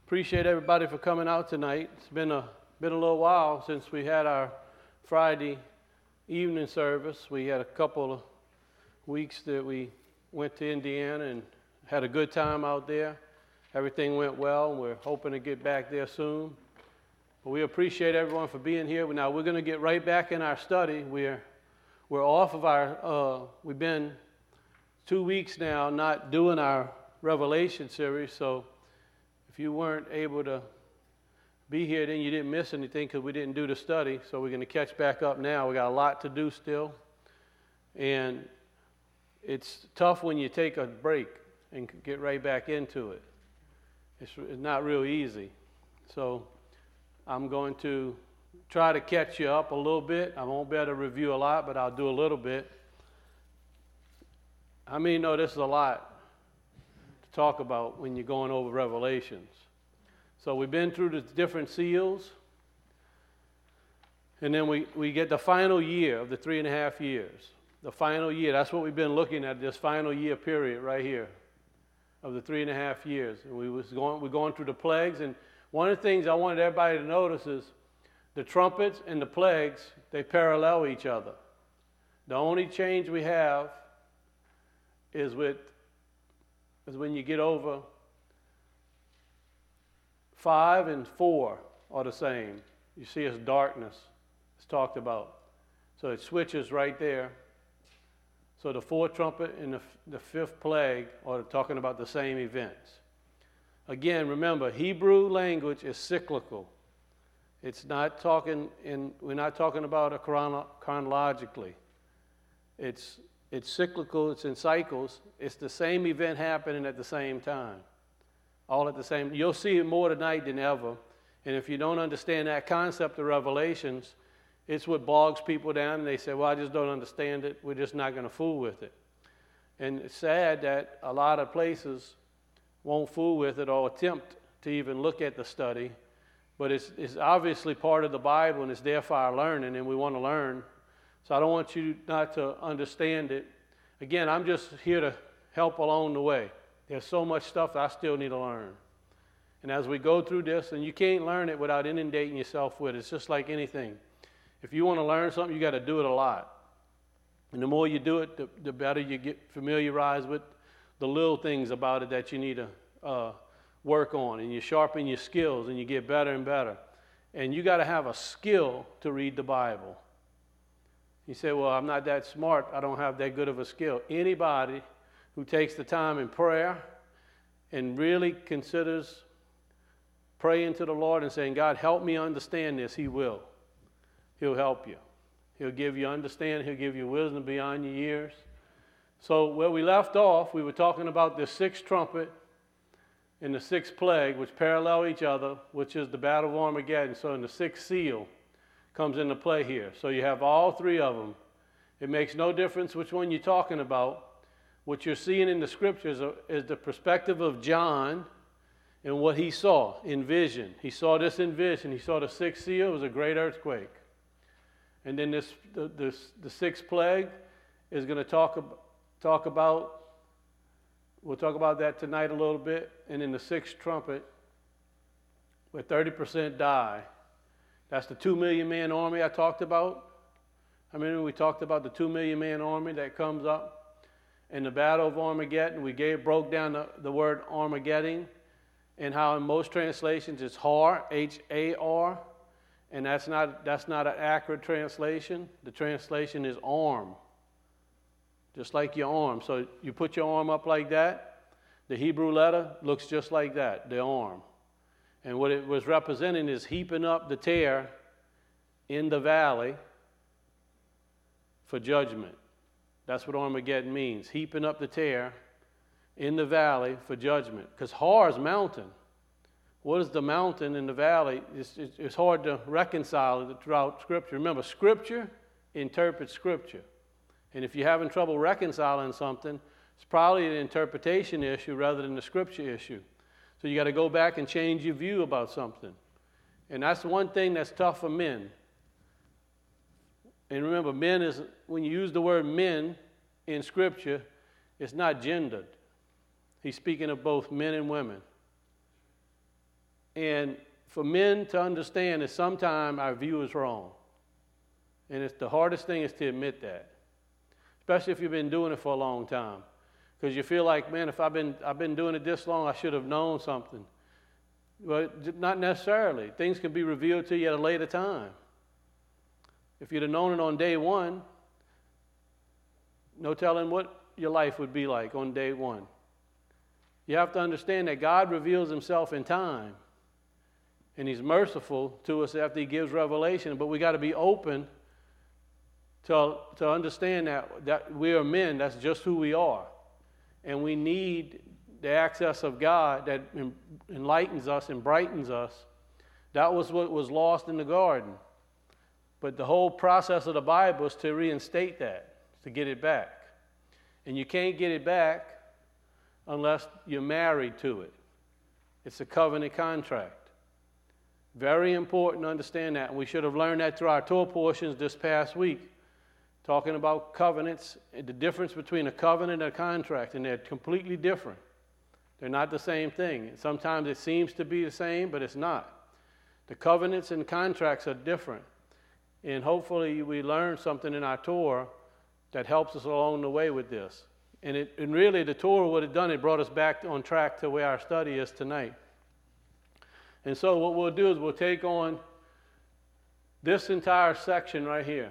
Appreciate everybody for coming out tonight. It's been a little while since we had our Friday evening service. We had a couple of weeks that we went to Indiana and had a good time out there. Everything went well, and we're hoping to get back there soon. But we appreciate everyone for being here. Now we're going to get right back in our study. We're off of our. We've been 2 weeks now not doing our Revelation series, so if you weren't able to be here, then you didn't miss anything because we didn't do the study. So we're going to catch back up now. We got a lot to do still, and it's tough when you take a break and get right back into it. It's not real easy. So I'm going to try to catch you up a little bit. I won't be able to review a lot, but I'll do a little bit. How many know this is a lot to talk about when you're going over Revelations? So we've been through the different seals, and then we get the final year of the 3.5 years. The final year, that's what we've been looking at, this final year period right here of the 3.5 years. And we're going through the plagues, and one of the things I wanted everybody to notice is the trumpets and the plagues, they parallel each other. The only change we have is when you get over 5 and 4 are the same. You see it's darkness. It's talked about. So it switches right there. So the fourth trumpet and the fifth plague are talking about the same events. Again, remember, Hebrew language is cyclical. It's not talking we're not talking about it chronologically. It's cyclical, it's in cycles. It's the same event happening at the same time. All at the same. You'll see it more tonight than ever. And if you don't understand that concept of Revelations, it's what bogs people down, and they say, well, I just don't understand it. We're just not going to fool with it. And it's sad that a lot of places won't fool with it or attempt to even look at the study. But it's obviously part of the Bible, and it's there for our learning, and we want to learn. So I don't want you not to understand it. Again, I'm just here to help along the way. There's so much stuff that I still need to learn. And as we go through this, and you can't learn it without inundating yourself with it. It's just like anything. If you want to learn something, you got to do it a lot. And the more you do it, the better you get familiarized with the little things about it that you need to work on. And you sharpen your skills, and you get better and better. And you got to have a skill to read the Bible. You say, well, I'm not that smart. I don't have that good of a skill. Anybody who takes the time in prayer and really considers praying to the Lord and saying, God, help me understand this, He will. He'll help you. He'll give you understanding. He'll give you wisdom beyond your years. So where we left off, we were talking about the sixth trumpet and the sixth plague, which parallel each other, which is the Battle of Armageddon. So in the sixth seal comes into play here. So you have all three of them. It makes no difference which one you're talking about. What you're seeing in the scriptures is the perspective of John and what he saw in vision. He saw this in vision. He saw the sixth seal. It was a great earthquake. And then the sixth plague is going to talk about, we'll talk about that tonight a little bit. And in the sixth trumpet, where 30% die. That's the 2 million man army I talked about. I mean, we talked about the 2 million man army that comes up. In the Battle of Armageddon, we broke down the word Armageddon, and how in most translations it's Har, H-A-R, and that's not an accurate translation. The translation is arm, just like your arm. So you put your arm up like that, the Hebrew letter looks just like that, the arm. And what it was representing is heaping up the tear in the valley for judgment. That's what Armageddon means, heaping up the tear in the valley for judgment. Because Har is mountain. What is the mountain in the valley? It's hard to reconcile it throughout Scripture. Remember, Scripture interprets Scripture. And if you're having trouble reconciling something, it's probably an interpretation issue rather than a Scripture issue. So you got to go back and change your view about something. And that's one thing that's tough for men. And remember, men is, when you use the word men in Scripture, it's not gendered. He's speaking of both men and women. And for men to understand that sometimes our view is wrong. And it's the hardest thing is to admit that, especially if you've been doing it for a long time. Because you feel like, man, if I've been doing it this long, I should have known something. Well, not necessarily. Things can be revealed to you at a later time. If you'd have known it on day one, no telling what your life would be like on day one. You have to understand that God reveals himself in time. And he's merciful to us after he gives revelation. But we got to be open to understand that we are men. That's just who we are. And we need the access of God that enlightens us and brightens us. That was what was lost in the garden. But the whole process of the Bible is to reinstate that, to get it back. And you can't get it back unless you're married to it. It's a covenant contract. Very important to understand that. And we should have learned that through our Torah portions this past week, talking about covenants, the difference between a covenant and a contract, and they're completely different. They're not the same thing. Sometimes it seems to be the same, but it's not. The covenants and contracts are different. And hopefully we learn something in our Torah that helps us along the way with this. And really the Torah would have done it, brought us back on track to where our study is tonight. And so what we'll do is we'll take on this entire section right here.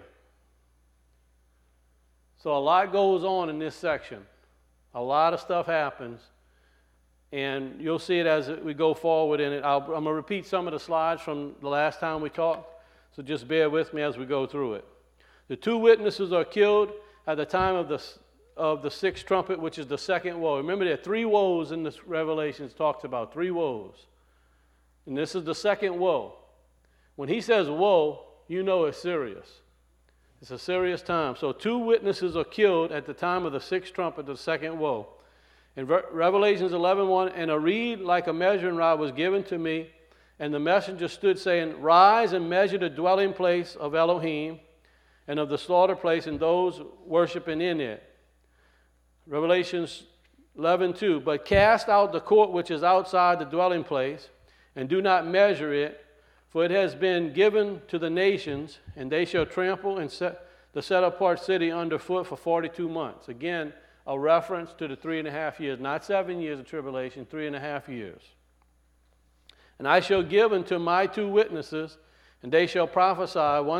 So a lot goes on in this section. A lot of stuff happens. And you'll see it as we go forward in it. I'm going to repeat some of the slides from the last time we talked. So just bear with me as we go through it. The 2 witnesses are killed at the time of the sixth trumpet, which is the second woe. Remember, there are 3 woes in this Revelations talks about, 3 woes. And this is the second woe. When he says woe, you know it's serious. It's a serious time. So 2 witnesses are killed at the time of the sixth trumpet, the second woe. In Revelations 11:1, and a reed like a measuring rod was given to me, and the messenger stood saying, rise and measure the dwelling place of Elohim and of the slaughter place and those worshiping in it. Revelations 11:2, but cast out the court which is outside the dwelling place, and do not measure it, for it has been given to the nations, and they shall trample and set the set-apart city underfoot for 42 months. Again, a reference to the 3.5 years, not 7 years of tribulation, 3.5 years. And I shall give unto my 2 witnesses, and they shall prophesy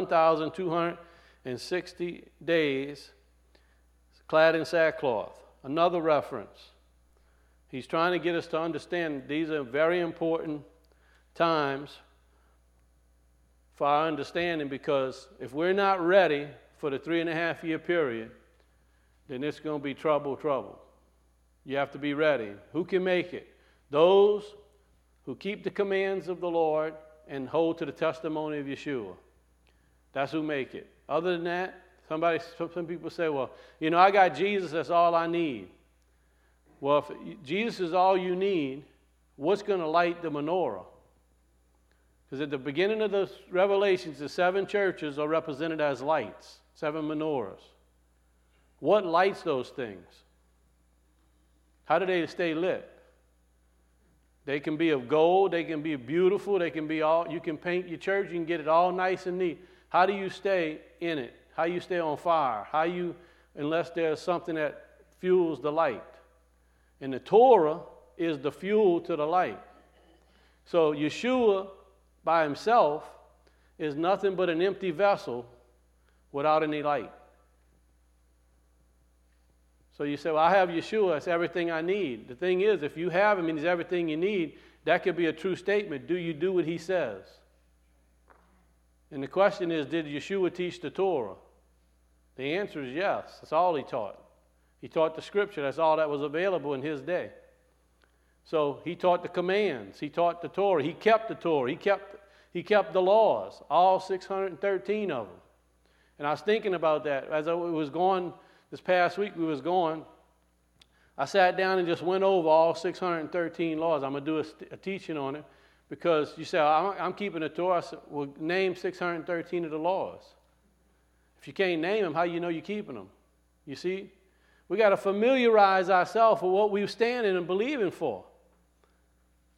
1,260 days, clad in sackcloth. Another reference. He's trying to get us to understand these are very important times for our understanding, because if we're not ready for the 3.5 year period, then it's going to be trouble. You have to be ready. Who can make it? Those who keep the commands of the Lord and hold to the testimony of Yeshua. That's who make it. Other than that, some people say, well, I got Jesus, that's all I need. Well, if Jesus is all you need, what's going to light the menorah? Because at the beginning of the Revelations, the 7 churches are represented as lights, 7 menorahs. What lights those things? How do they stay lit? They can be of gold, they can be beautiful, they can be all, you can paint your church, you can get it all nice and neat. How do you stay in it? How you stay on fire? Unless there's something that fuels the light. And the Torah is the fuel to the light. So Yeshua by himself is nothing but an empty vessel without any light. So you say, well, I have Yeshua, that's everything I need. The thing is, if you have him and he's everything you need, that could be a true statement. Do you do what he says? And the question is, did Yeshua teach the Torah? The answer is yes. That's all he taught. He taught the scripture. That's all that was available in his day. So he taught the commands. He taught the Torah. He kept the Torah. He kept the laws, all 613 of them. And I was thinking about that as I was going. This past week we was going, I sat down and just went over all 613 laws. I'm going to do a teaching on it, because you say, I'm keeping the Torah. I said, well, name 613 of the laws. If you can't name them, how you know you're keeping them? You see? We got to familiarize ourselves with what we're standing and believing for.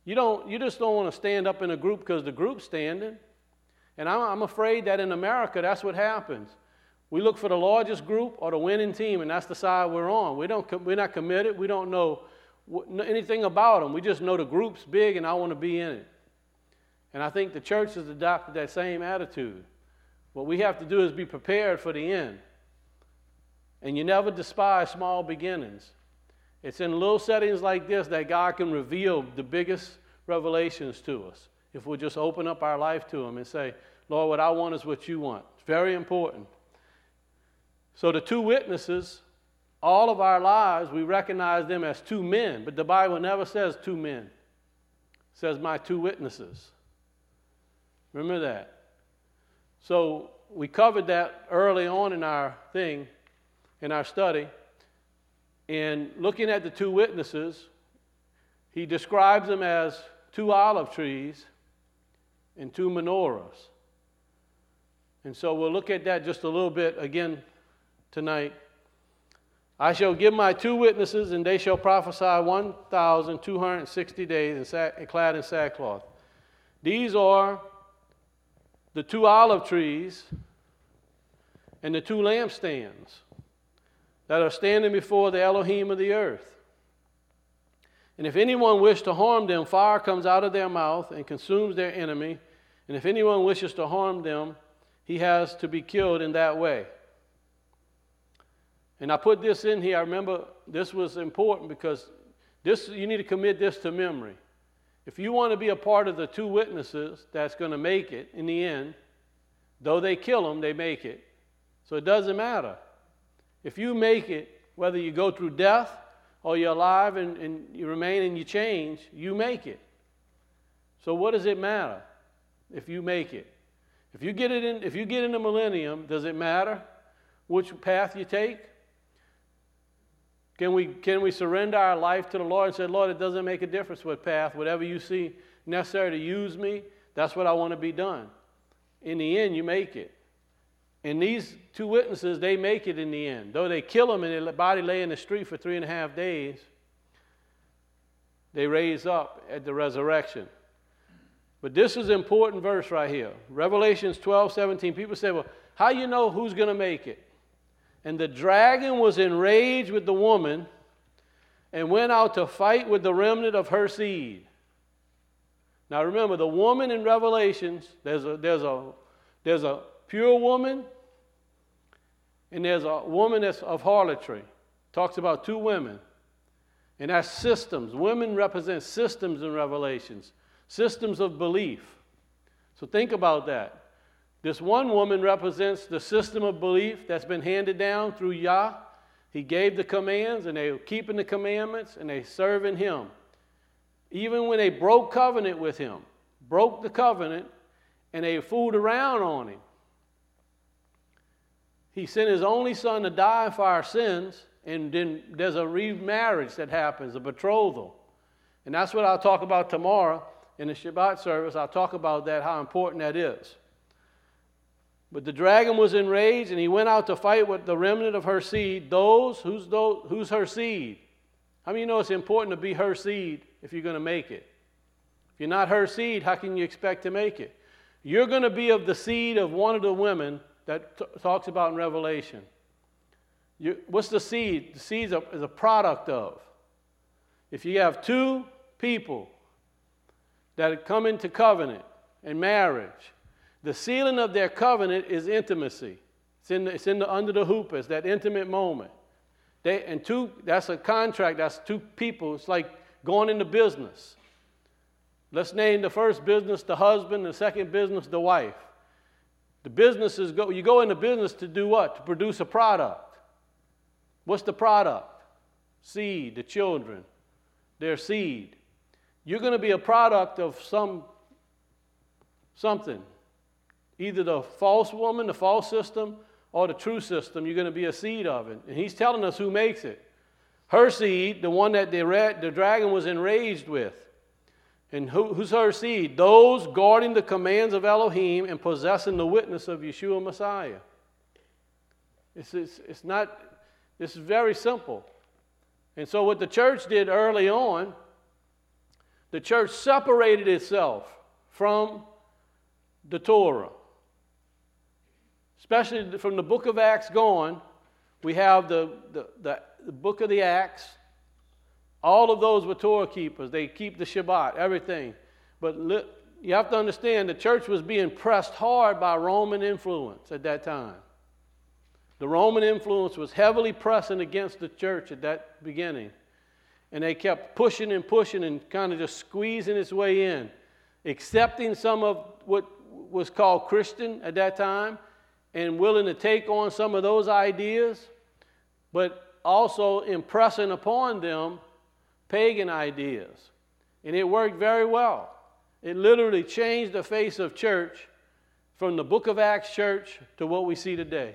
You just don't want to stand up in a group because the group's standing. And I'm afraid that in America, that's what happens. We look for the largest group or the winning team, and that's the side we're on. We're not committed. We don't know anything about them. We just know the group's big, and I want to be in it. And I think the church has adopted that same attitude. What we have to do is be prepared for the end. And you never despise small beginnings. It's in little settings like this that God can reveal the biggest revelations to us. If we'll just open up our life to Him and say, Lord, what I want is what you want. It's very important. So the two witnesses, all of our lives, we recognize them as two men. But the Bible never says two men. It says my two witnesses. Remember that. So we covered that early on in our thing, in our study. And looking at the two witnesses, he describes them as two olive trees and two menorahs. And so we'll look at that just a little bit again tonight. I shall give my two witnesses, and they shall prophesy 1,260 days clad in sackcloth. These are the two olive trees and the two lampstands that are standing before the Elohim of the earth. And if anyone wish to harm them, fire comes out of their mouth and consumes their enemy. And if anyone wishes to harm them, he has to be killed in that way. And I put this in here. I remember this was important because you need to commit this to memory. If you want to be a part of the two witnesses that's going to make it in the end, though they kill them, they make it. So it doesn't matter. If you make it, whether you go through death or you're alive and you remain and you change, you make it. So what does it matter if you make it? If you get in the millennium, does it matter which path you take? Can we surrender our life to the Lord and say, Lord, it doesn't make a difference what path, whatever you see necessary to use me, that's what I want to be done. In the end, you make it. And these two witnesses, they make it in the end. Though they kill them and their body lay in the street for 3.5 days, they raise up at the resurrection. But this is an important verse right here. Revelations 12:17. People say, well, how you know who's going to make it? And the dragon was enraged with the woman and went out to fight with the remnant of her seed. Now remember, the woman in Revelations, there's a pure woman and there's a woman that's of harlotry. Talks about two women. And that's systems. Women represent systems in Revelations. Systems of belief. So think about that. This one woman represents the system of belief that's been handed down through Yah. He gave the commands, and they were keeping the commandments, and they serving Him. Even when they broke covenant with Him, broke the covenant, and they fooled around on Him. He sent His only Son to die for our sins, and then there's a remarriage that happens, a betrothal. And that's what I'll talk about tomorrow in the Shabbat service. I'll talk about that, how important that is. But the dragon was enraged, and he went out to fight with the remnant of her seed. Who's her seed? How many of you know it's important to be her seed if you're going to make it? If you're not her seed, how can you expect to make it? You're going to be of the seed of one of the women that talks about in Revelation. What's the seed? The seed is a product of. If you have two people that come into covenant and marriage, the sealing of their covenant is intimacy. It's under the hoopahs, that intimate moment. That's a contract. That's two people. It's like going into business. Let's name the first business the husband, the second business the wife. The businesses you go into business to do what? To produce a product. What's the product? Seed, the children, their seed. You're going to be a product of something. Either the false woman, the false system, or the true system. You're going to be a seed of it. And He's telling us who makes it. Her seed, the one that the dragon was enraged with. And who's her seed? Those guarding the commands of Elohim and possessing the witness of Yeshua Messiah. This is very simple. And so what the church did early on, the church separated itself from the Torah. Especially from the book of Acts going, we have the book of the Acts. All of those were Torah keepers. They keep the Shabbat, everything. But you have to understand the church was being pressed hard by Roman influence at that time. The Roman influence was heavily pressing against the church at that beginning. And they kept pushing and kind of just squeezing its way in, accepting some of what was called Christian at that time and willing to take on some of those ideas, but also impressing upon them pagan ideas. And it worked very well. It literally changed the face of church from the book of Acts church to what we see today.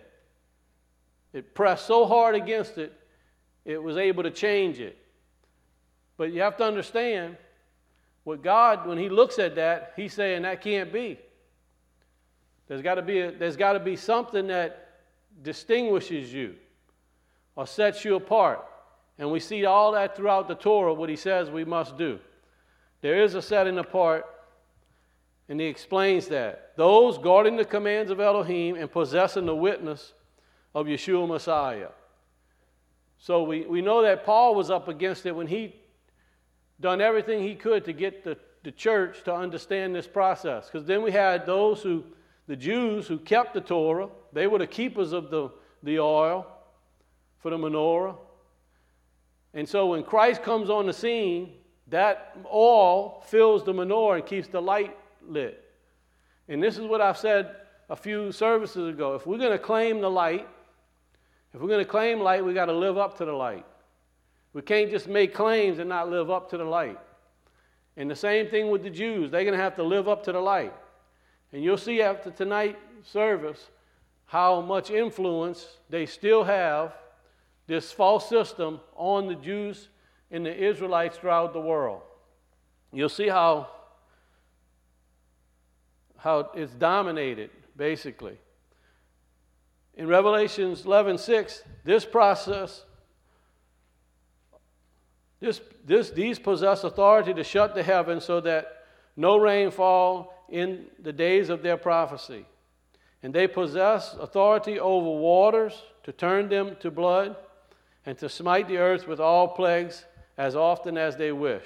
It pressed so hard against it, it was able to change it. But you have to understand, what God, when he looks at that, he's saying that can't be. There's got to be something that distinguishes you or sets you apart. And we see all that throughout the Torah, what he says we must do. There is a setting apart, and he explains that. Those guarding the commands of Elohim and possessing the witness of Yeshua Messiah. So we know that Paul was up against it when he done everything he could to get the church to understand this process. Because then we had the Jews who kept the Torah. They were the keepers of the oil for the menorah. And so when Christ comes on the scene, that oil fills the menorah and keeps the light lit. And this is what I've said a few services ago. If we're going to claim the light, we got to live up to the light. We can't just make claims and not live up to the light. And the same thing with the Jews. They're going to have to live up to the light. And you'll see after tonight's service how much influence they still have, this false system, on the Jews and the Israelites throughout the world. You'll see how it's dominated, basically. In Revelation 11:6, this process, these possess authority to shut the heavens so that no rain fall in the days of their prophecy. And they possess authority over waters to turn them to blood and to smite the earth with all plagues as often as they wish.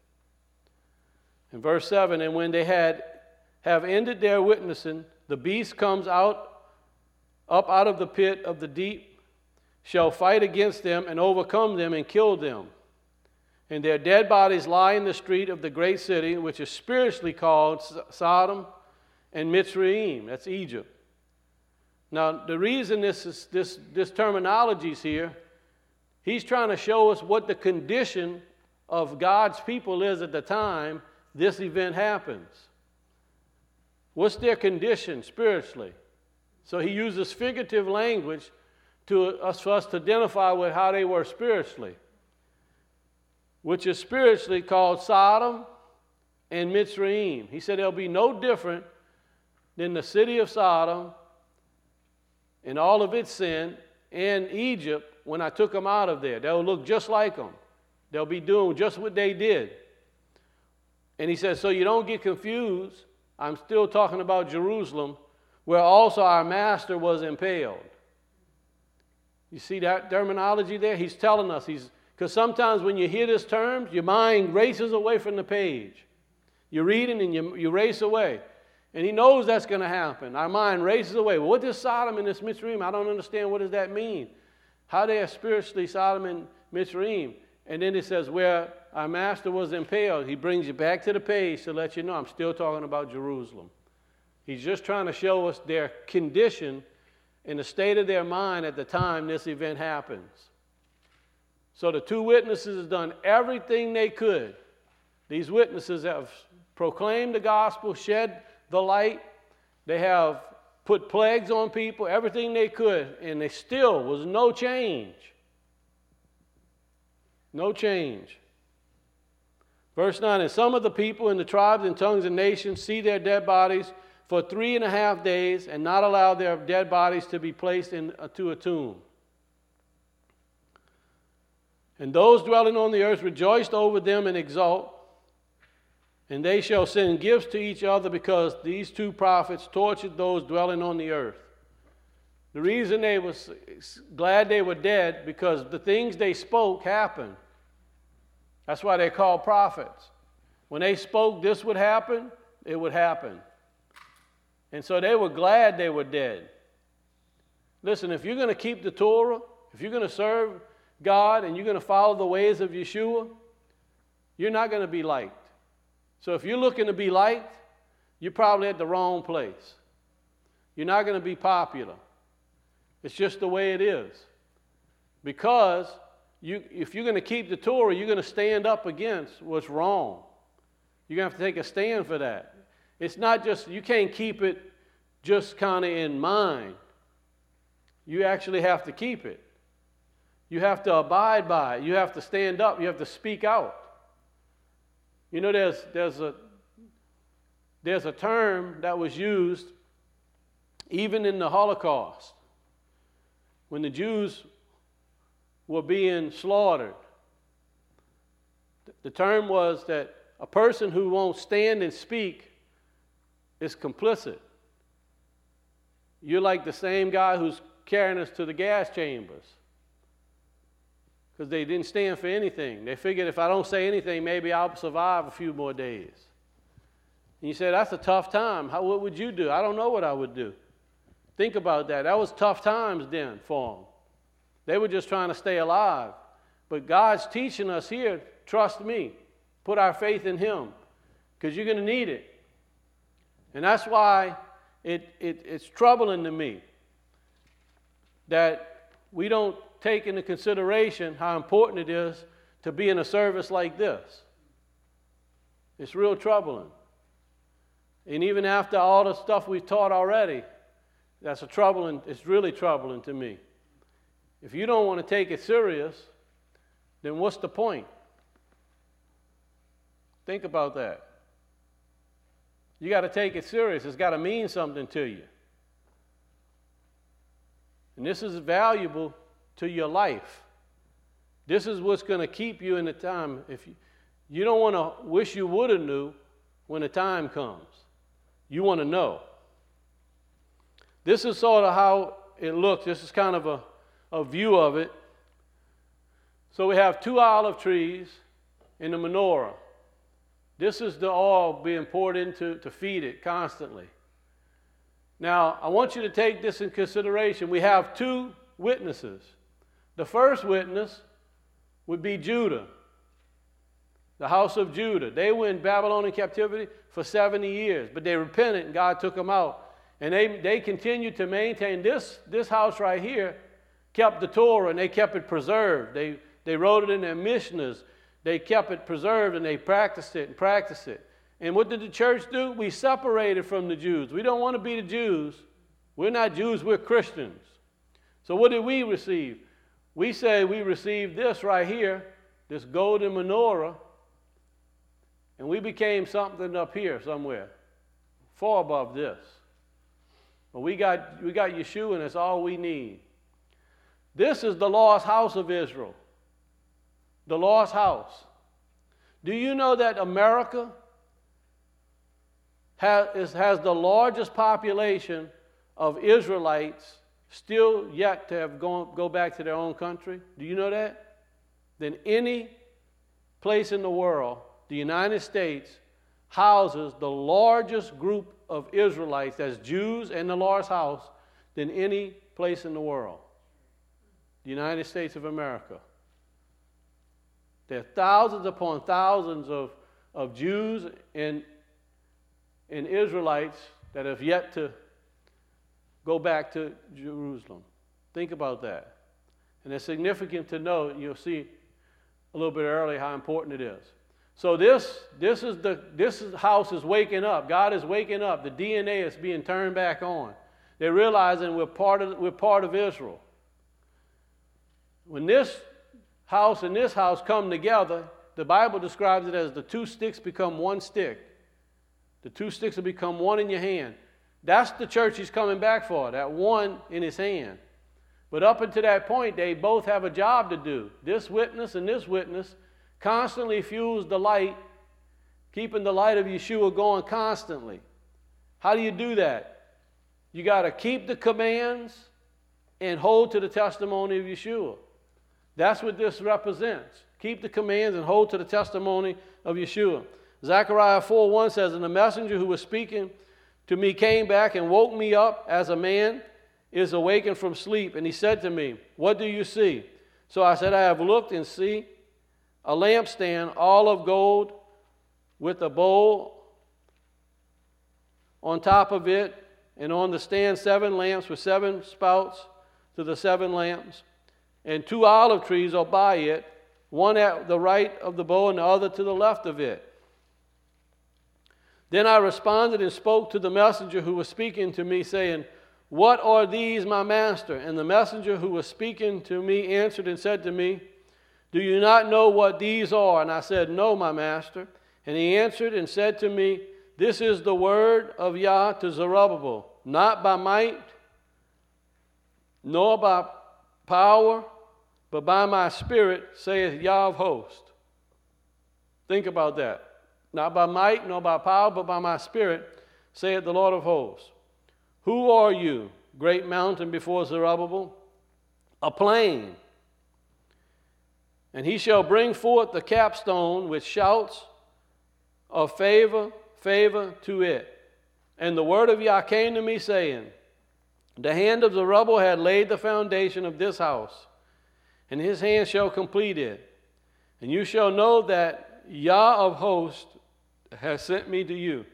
In verse 7, and when they have ended their witnessing, the beast comes up out of the pit of the deep, shall fight against them and overcome them and kill them. And their dead bodies lie in the street of the great city, which is spiritually called Sodom and Mitzrayim. That's Egypt. Now, the reason this terminology is here, he's trying to show us what the condition of God's people is at the time this event happens. What's their condition spiritually? So he uses figurative language for us to identify with how they were spiritually, which is spiritually called Sodom and Mitzrayim. He said they'll be no different than the city of Sodom and all of its sin and Egypt when I took them out of there. They'll look just like them. They'll be doing just what they did. And he says, so you don't get confused, I'm still talking about Jerusalem, where also our master was impaled. You see that terminology there? He's telling us, because sometimes when you hear these terms, your mind races away from the page. You're reading and you race away. And he knows that's going to happen. Our mind races away. Well, what is Sodom and this Mitzrayim? I don't understand. What does that mean? How they are spiritually Sodom and Mitzrayim. And then it says where our master was impaled. He brings you back to the page to let you know I'm still talking about Jerusalem. He's just trying to show us their condition and the state of their mind at the time this event happens. So the two witnesses have done everything they could. These witnesses have proclaimed the gospel, shed the light. They have put plagues on people, everything they could, and there still was no change. No change. Verse 9, and some of the people in the tribes and tongues and nations see their dead bodies for 3.5 days and not allow their dead bodies to be placed into a tomb. And those dwelling on the earth rejoiced over them and exult. And they shall send gifts to each other because these two prophets tortured those dwelling on the earth. The reason they were glad they were dead, because the things they spoke happened. That's why they're called prophets. When they spoke this would happen, it would happen. And so they were glad they were dead. Listen, if you're going to keep the Torah, if you're going to serve God and you're going to follow the ways of Yeshua, you're not going to be liked. So if you're looking to be liked, you're probably at the wrong place. You're not going to be popular. It's just the way it is. Because if you're going to keep the Torah, you're going to stand up against what's wrong. You're going to have to take a stand for that. It's not just, you can't keep it just kind of in mind. You actually have to keep it. You have to abide by it. You have to stand up. You have to speak out. You know, there's a term that was used even in the Holocaust when the Jews were being slaughtered. The term was that a person who won't stand and speak is complicit. You're like the same guy who's carrying us to the gas chambers. Because they didn't stand for anything. They figured if I don't say anything, maybe I'll survive a few more days. And you say, that's a tough time. What would you do? I don't know what I would do. Think about that. That was tough times then for them. They were just trying to stay alive. But God's teaching us here, trust me, put our faith in Him, because you're going to need it. And that's why it's troubling to me that we don't take into consideration how important it is to be in a service like this. It's real troubling. And even after all the stuff we've taught already, it's really troubling to me. If you don't want to take it serious, then what's the point? Think about that. You got to take it serious. It's got to mean something to you. And this is valuable to your life. This is what's going to keep you in the time. If you don't want to wish you would have knew when the time comes. You want to know. This is sort of how it looks. This is kind of a view of it. So we have 2 olive trees in the menorah. This is the oil being poured into to feed it constantly. Now, I want you to take this in consideration. We have 2 witnesses. The first witness would be Judah, the house of Judah. They were in Babylonian captivity for 70 years, but they repented and God took them out. And they continued to maintain this house right here, kept the Torah and they kept it preserved. They wrote it in their Mishnahs. They kept it preserved and they practiced it and practiced it. And what did the church do? We separated from the Jews. We don't want to be the Jews. We're not Jews, we're Christians. So what did we receive? We say we received this right here, this golden menorah, and we became something up here somewhere, far above this. But we got Yeshua, and that's all we need. This is the lost house of Israel. The lost house. Do you know that America has the largest population of Israelites still yet to have go back to their own country? Do you know that? Than any place in the world, the United States houses the largest group of Israelites, as Jews and the Lord's house, than any place in the world. The United States of America. There are thousands upon thousands of Jews and Israelites that have yet to go back to Jerusalem. Think about that. And it's significant to know, you'll see a little bit earlier how important it is. So this house is waking up. God is waking up. The DNA is being turned back on. They're realizing we're part of Israel. When this house and this house come together, the Bible describes it as the 2 sticks become 1 stick. The 2 sticks will become 1 in your hand. That's the church he's coming back for, that 1 in his hand. But up until that point, they both have a job to do. This witness and this witness constantly fuels the light Keeping the light of Yeshua going constantly. How do you do that? You got to keep the commands and hold to the testimony of Yeshua. That's what this represents. Keep the commands and hold to the testimony of Yeshua. Zechariah 4:1 says, and the messenger who was speaking to me came back and woke me up as a man is awakened from sleep. And he said to me, what do you see? So I said, I have looked and see a lampstand all of gold with a bowl on top of it, and on the stand 7 lamps with 7 spouts to the 7 lamps, and 2 olive trees are by it, one at the right of the bowl and the other to the left of it. Then I responded and spoke to the messenger who was speaking to me, saying, what are these, my master? And the messenger who was speaking to me answered and said to me, do you not know what these are? And I said, no, my master. And he answered and said to me, this is the word of Yah to Zerubbabel, not by might, nor by power, but by my spirit, saith Yah of hosts. Think about that. Not by might, nor by power, but by my spirit, saith the Lord of hosts. Who are you, great mountain before Zerubbabel? A plain. And he shall bring forth the capstone with shouts of favor to it. And the word of Yah came to me, saying, the hand of Zerubbabel had laid the foundation of this house, and his hand shall complete it. And you shall know that Yah of hosts has sent me to you.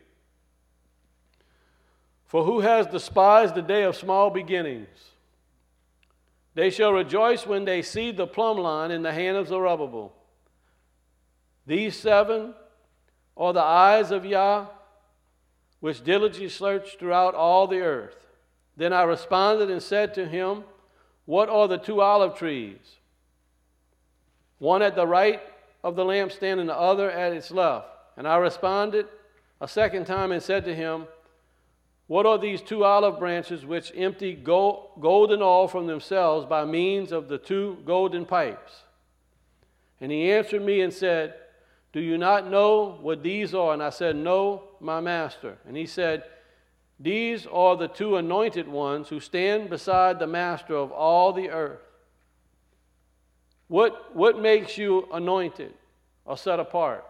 For who has despised the day of small beginnings? They shall rejoice when they see the plumb line in the hand of Zerubbabel. These 7 are the eyes of Yah, which diligently search throughout all the earth. Then I responded and said to him, what are the 2 olive trees? One at the right of the lampstand and the other at its left. And I responded a second time and said to him, what are these 2 olive branches which empty golden oil from themselves by means of the 2 golden pipes? And he answered me and said, do you not know what these are? And I said, no, my master. And he said, these are the 2 anointed ones who stand beside the master of all the earth. What makes you anointed or set apart?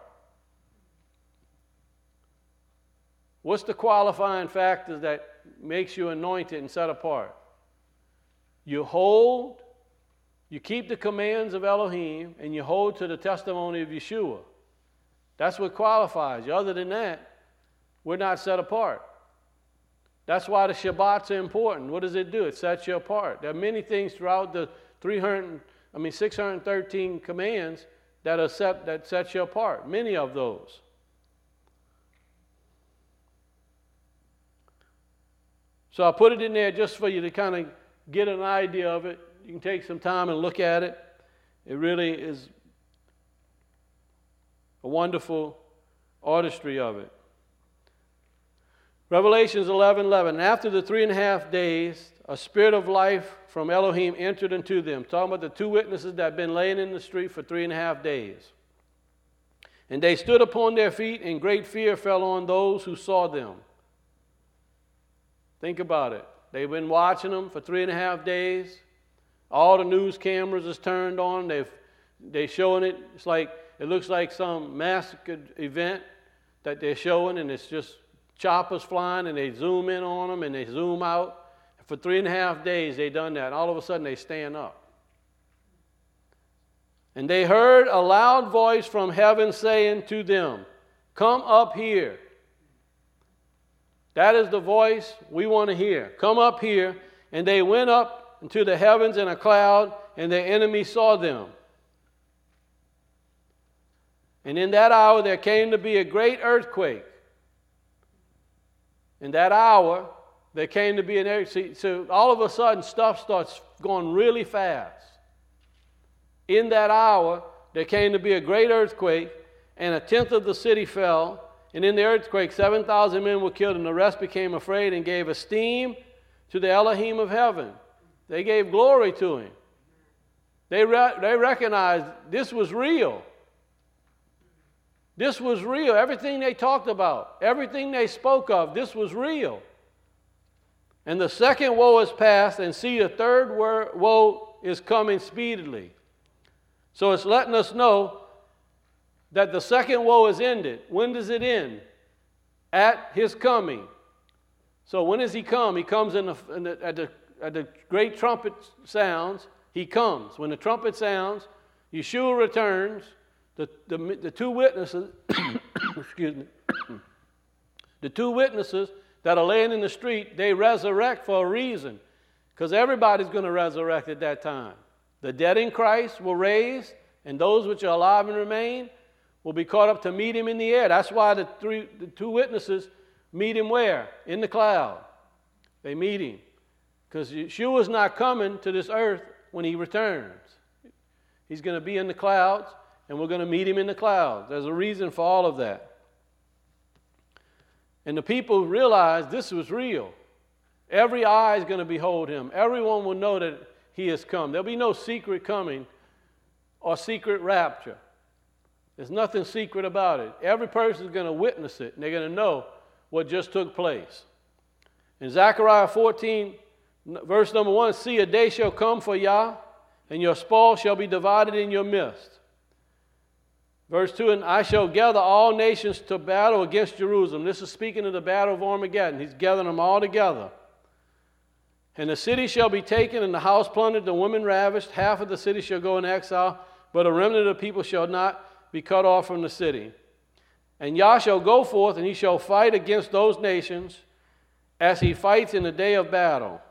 What's the qualifying factors that makes you anointed and set apart? You keep the commands of Elohim, and you hold to the testimony of Yeshua. That's what qualifies you. Other than that, we're not set apart. That's why the Shabbats are important. What does it do? It sets you apart. There are many things throughout the 613 commands that set you apart. Many of those. So I put it in there just for you to kind of get an idea of it. You can take some time and look at it. It really is a wonderful artistry of it. Revelations 11:11. And after the 3.5 days, a spirit of life from Elohim entered into them. Talking about the 2 witnesses that had been laying in the street for 3.5 days. And they stood upon their feet, and great fear fell on those who saw them. Think about it. They've been watching them for 3.5 days. All the news cameras is turned on. They're showing it. It looks like some massacre event that they're showing, and it's just choppers flying, and they zoom in on them, and they zoom out. And for 3.5 days, they done that. And all of a sudden, they stand up. And they heard a loud voice from heaven saying to them, come up here. That is the voice we want to hear. Come up here. And they went up into the heavens in a cloud, and their enemy saw them. And in that hour there came to be a great earthquake. In that hour there came to be an earthquake. So all of a sudden stuff starts going really fast. In that hour there came to be a great earthquake, and 1/10 of the city fell. And in the earthquake 7,000 men were killed, and the rest became afraid and gave esteem to the Elohim of heaven. They gave glory to him. They recognized this was real. This was real. Everything they talked about, everything they spoke of, this was real. And the second woe is past, and see, the third woe is coming speedily. So it's letting us know that the second woe is ended. When does it end? At his coming. So when does he come? He comes at the great trumpet sounds. He comes. When the trumpet sounds, Yeshua returns. The two witnesses, excuse me, the two witnesses that are laying in the street, they resurrect for a reason, because everybody's going to resurrect at that time. The dead in Christ will raise, and those which are alive and remain will be caught up to meet him in the air. That's why the two witnesses meet him where? In the cloud. They meet him, because Yeshua's not coming to this earth when he returns. He's going to be in the clouds, and we're going to meet him in the clouds. There's a reason for all of that. And the people realize this was real. Every eye is going to behold him. Everyone will know that he has come. There'll be no secret coming or secret rapture. There's nothing secret about it. Every person is going to witness it, and they're going to know what just took place. In Zechariah 14, verse number 1, see, a day shall come for Yah, and your spoil shall be divided in your midst. Verse 2, and I shall gather all nations to battle against Jerusalem. This is speaking of the battle of Armageddon. He's gathering them all together. And the city shall be taken, and the house plundered, the women ravished. Half of the city shall go in exile, but a remnant of the people shall not be cut off from the city. And Yah shall go forth, and he shall fight against those nations as he fights in the day of battle.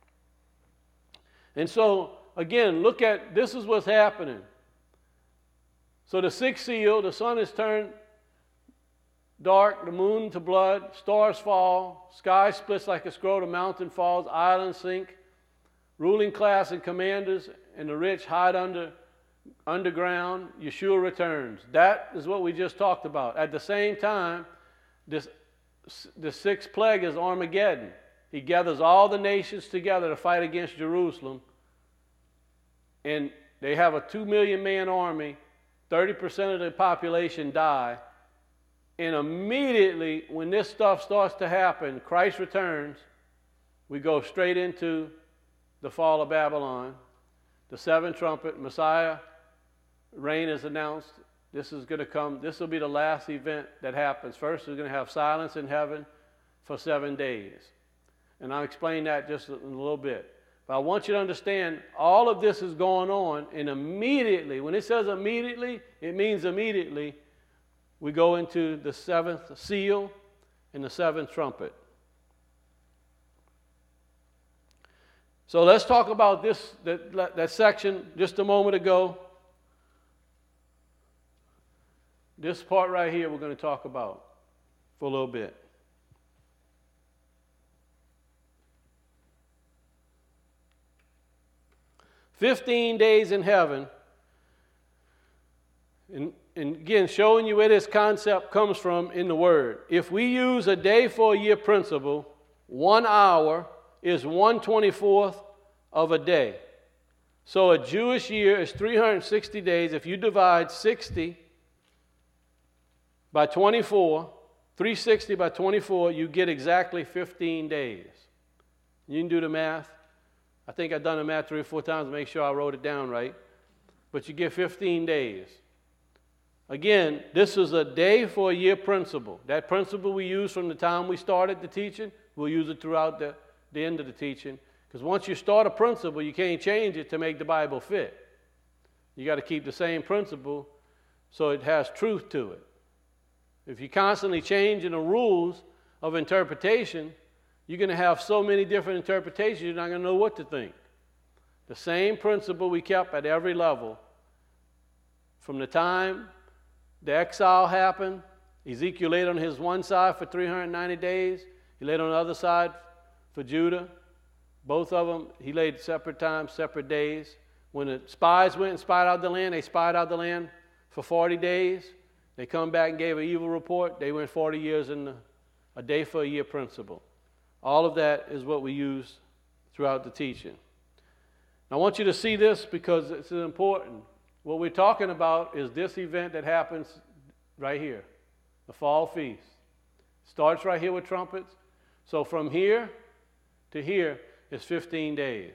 And so, again, look at, this is what's happening. So the sixth seal, the sun is turned dark, the moon to blood, stars fall, sky splits like a scroll, the mountain falls, islands sink, ruling class and commanders and the rich hide underground. Yeshua returns. That is what we just talked about. At the same time, the sixth plague is Armageddon. He gathers all the nations together to fight against Jerusalem, and they have a 2 million man army. 30% of the population die. And immediately when this stuff starts to happen, Christ returns, we go straight into the fall of Babylon. The seventh trumpet, Messiah reign is announced. This is going to come. This will be the last event that happens. First, we're going to have silence in heaven for 7 days. And I'll explain that just in a little bit. But I want you to understand, all of this is going on, and immediately, when it says immediately, it means immediately, we go into the seventh seal and the seventh trumpet. So let's talk about that section just a moment ago. This part right here we're going to talk about for a little bit. "15 days in heaven," and again, showing you where this concept comes from in the Word. If we use a day for a year principle, 1 hour is 1/24th of a day. So a Jewish year is 360 days. If you divide 60 by 24, 360 by 24, you get exactly 15 days. You can do the math. I think I've done the math 3 or 4 times to make sure I wrote it down right. But you get 15 days. Again, this is a day for a year principle. That principle we use from the time we started the teaching, we'll use it throughout the end of the teaching. Because once you start a principle, you can't change it to make the Bible fit. You got to keep the same principle so it has truth to it. If you're constantly changing the rules of interpretation, you're going to have so many different interpretations, you're not going to know what to think. The same principle we kept at every level. From the time the exile happened, Ezekiel laid on his one side for 390 days. He laid on the other side for Judah. Both of them, he laid separate times, separate days. When the spies went and spied out the land, they spied out the land for 40 days. They come back and gave an evil report. They went 40 years in a day for a year principle. All of that is what we use throughout the teaching. I want you to see this because it's important. What we're talking about is this event that happens right here, the fall feast. Starts right here with trumpets. So from here to here is 15 days.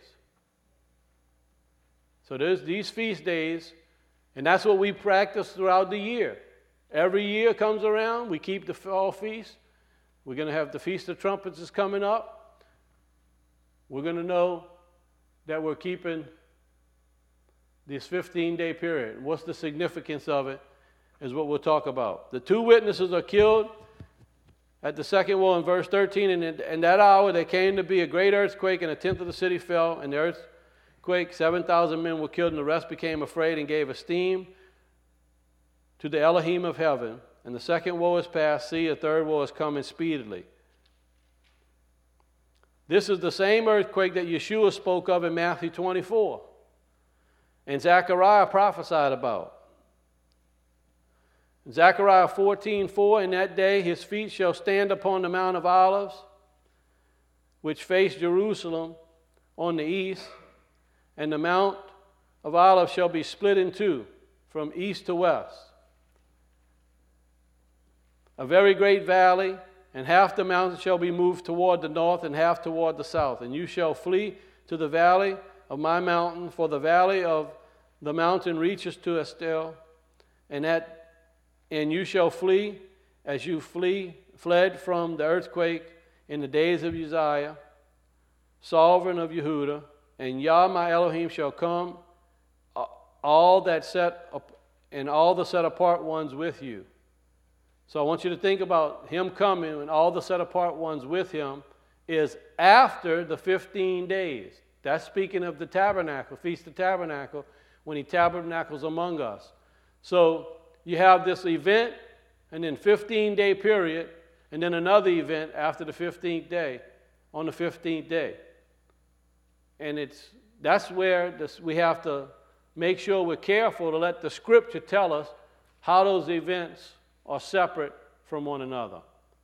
So there's these feast days, and that's what we practice throughout the year. Every year comes around, we keep the fall feast. We're going to have the Feast of Trumpets is coming up. We're going to know that we're keeping this 15-day period. What's the significance of it is what we'll talk about. The 2 witnesses are killed at the second woe in verse 13. And in that hour there came to be a great earthquake, and 1/10 of the city fell. And the earthquake, 7,000 men were killed, and the rest became afraid and gave esteem to the Elohim of heaven. And the second woe is past. See, a third woe is coming speedily. This is the same earthquake that Yeshua spoke of in Matthew 24. And Zechariah prophesied about. In Zechariah 14:4, in that day his feet shall stand upon the Mount of Olives, which face Jerusalem on the east, and the Mount of Olives shall be split in two, from east to west. A very great valley, and half the mountain shall be moved toward the north and half toward the south. And you shall flee to the valley of my mountain, for the valley of the mountain reaches to Estel, and you shall flee as you fled from the earthquake in the days of Uzziah, sovereign of Yehuda, and Yah my Elohim shall come, all the set apart ones with you. So I want you to think about him coming and all the set apart ones with him is after the 15 days. That's speaking of the tabernacle, Feast of Tabernacle, when he tabernacles among us. So you have this event, and then 15-day period, and then another event after the 15th day, on the 15th day. And that's where we have to make sure we're careful to let the Scripture tell us how those events are separate from one another.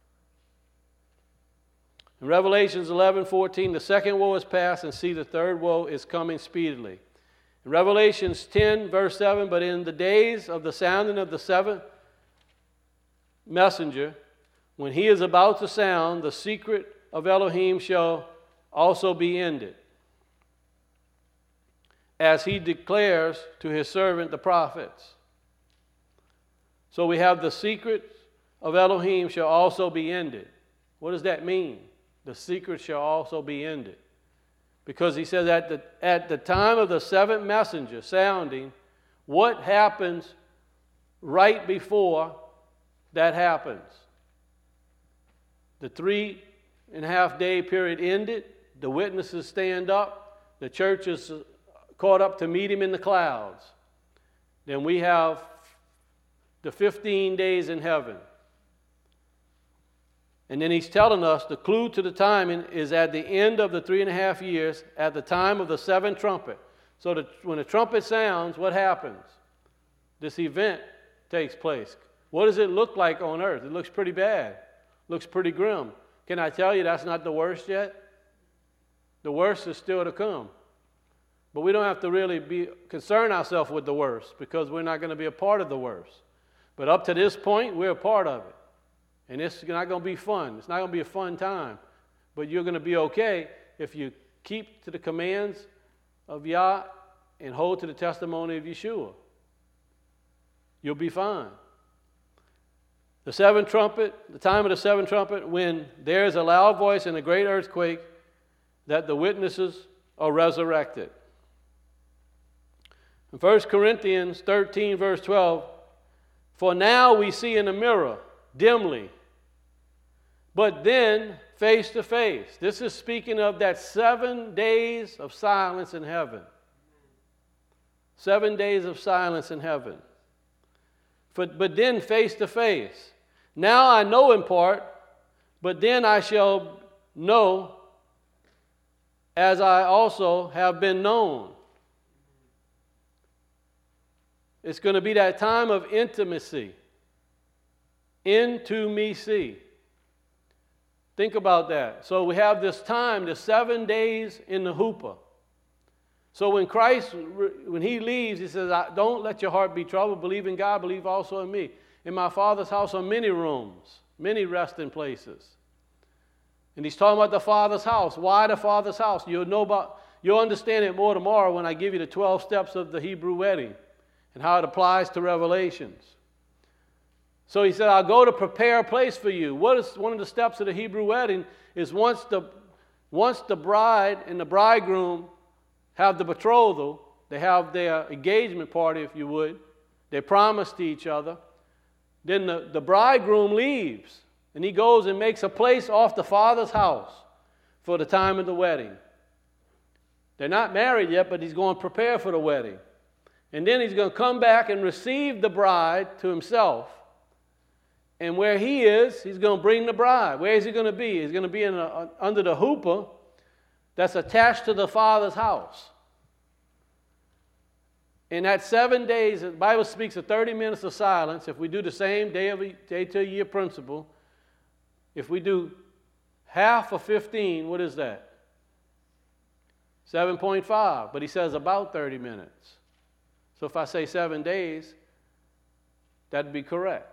In Revelations 11:14, the second woe is past, and see, the third woe is coming speedily. In Revelations 10, verse 7, but in the days of the sounding of the seventh messenger, when he is about to sound, the secret of Elohim shall also be ended, as he declares to his servant the prophets. So we have the secret of Elohim shall also be ended. What does that mean? The secret shall also be ended. Because he says at the time of the seventh messenger sounding, what happens right before that happens? The 3.5 day period ended. The witnesses stand up. The church is caught up to meet him in the clouds. Then we have the 15 days in heaven. And then he's telling us the clue to the timing is at the end of the 3.5 years, at the time of the seventh trumpet. So when the trumpet sounds, what happens? This event takes place. What does it look like on earth? It looks pretty bad. Looks pretty grim. Can I tell you that's not the worst yet? The worst is still to come. But we don't have to really concern ourselves with the worst, because we're not going to be a part of the worst. But up to this point, we're a part of it. And it's not going to be fun. It's not going to be a fun time. But you're going to be okay if you keep to the commands of Yah and hold to the testimony of Yeshua. You'll be fine. The seventh trumpet, the time of the seventh trumpet, when there is a loud voice and a great earthquake, that the witnesses are resurrected. In 1 Corinthians 13, verse 12, for now we see in a mirror, dimly, but then face to face. This is speaking of that 7 days of silence in heaven. 7 days of silence in heaven. But then face to face. Now I know in part, but then I shall know as I also have been known. It's going to be that time of intimacy. Into me see. Think about that. So we have this time, the 7 days in the Huppah. So when Christ, when he leaves, he says, don't let your heart be troubled. Believe in God, believe also in me. In my Father's house are many rooms, many resting places. And he's talking about the Father's house. Why the Father's house? You'll understand it more tomorrow when I give you the 12 steps of the Hebrew wedding and how it applies to Revelations. So he said, I'll go to prepare a place for you. What is one of the steps of the Hebrew wedding is once the bride and the bridegroom have the betrothal, they have their engagement party, if you would, they promise to each other, then the bridegroom leaves, and he goes and makes a place off the Father's house for the time of the wedding. They're not married yet, but he's going to prepare for the wedding. And then he's going to come back and receive the bride to himself. And where he is, he's going to bring the bride. Where is he going to be? He's going to be under the hoopah that's attached to the Father's house. In that 7 days, the Bible speaks of 30 minutes of silence. If we do the same day to year principle, if we do half of 15, what is that? 7.5. But he says about 30 minutes. So if I say 7 days, that'd be correct.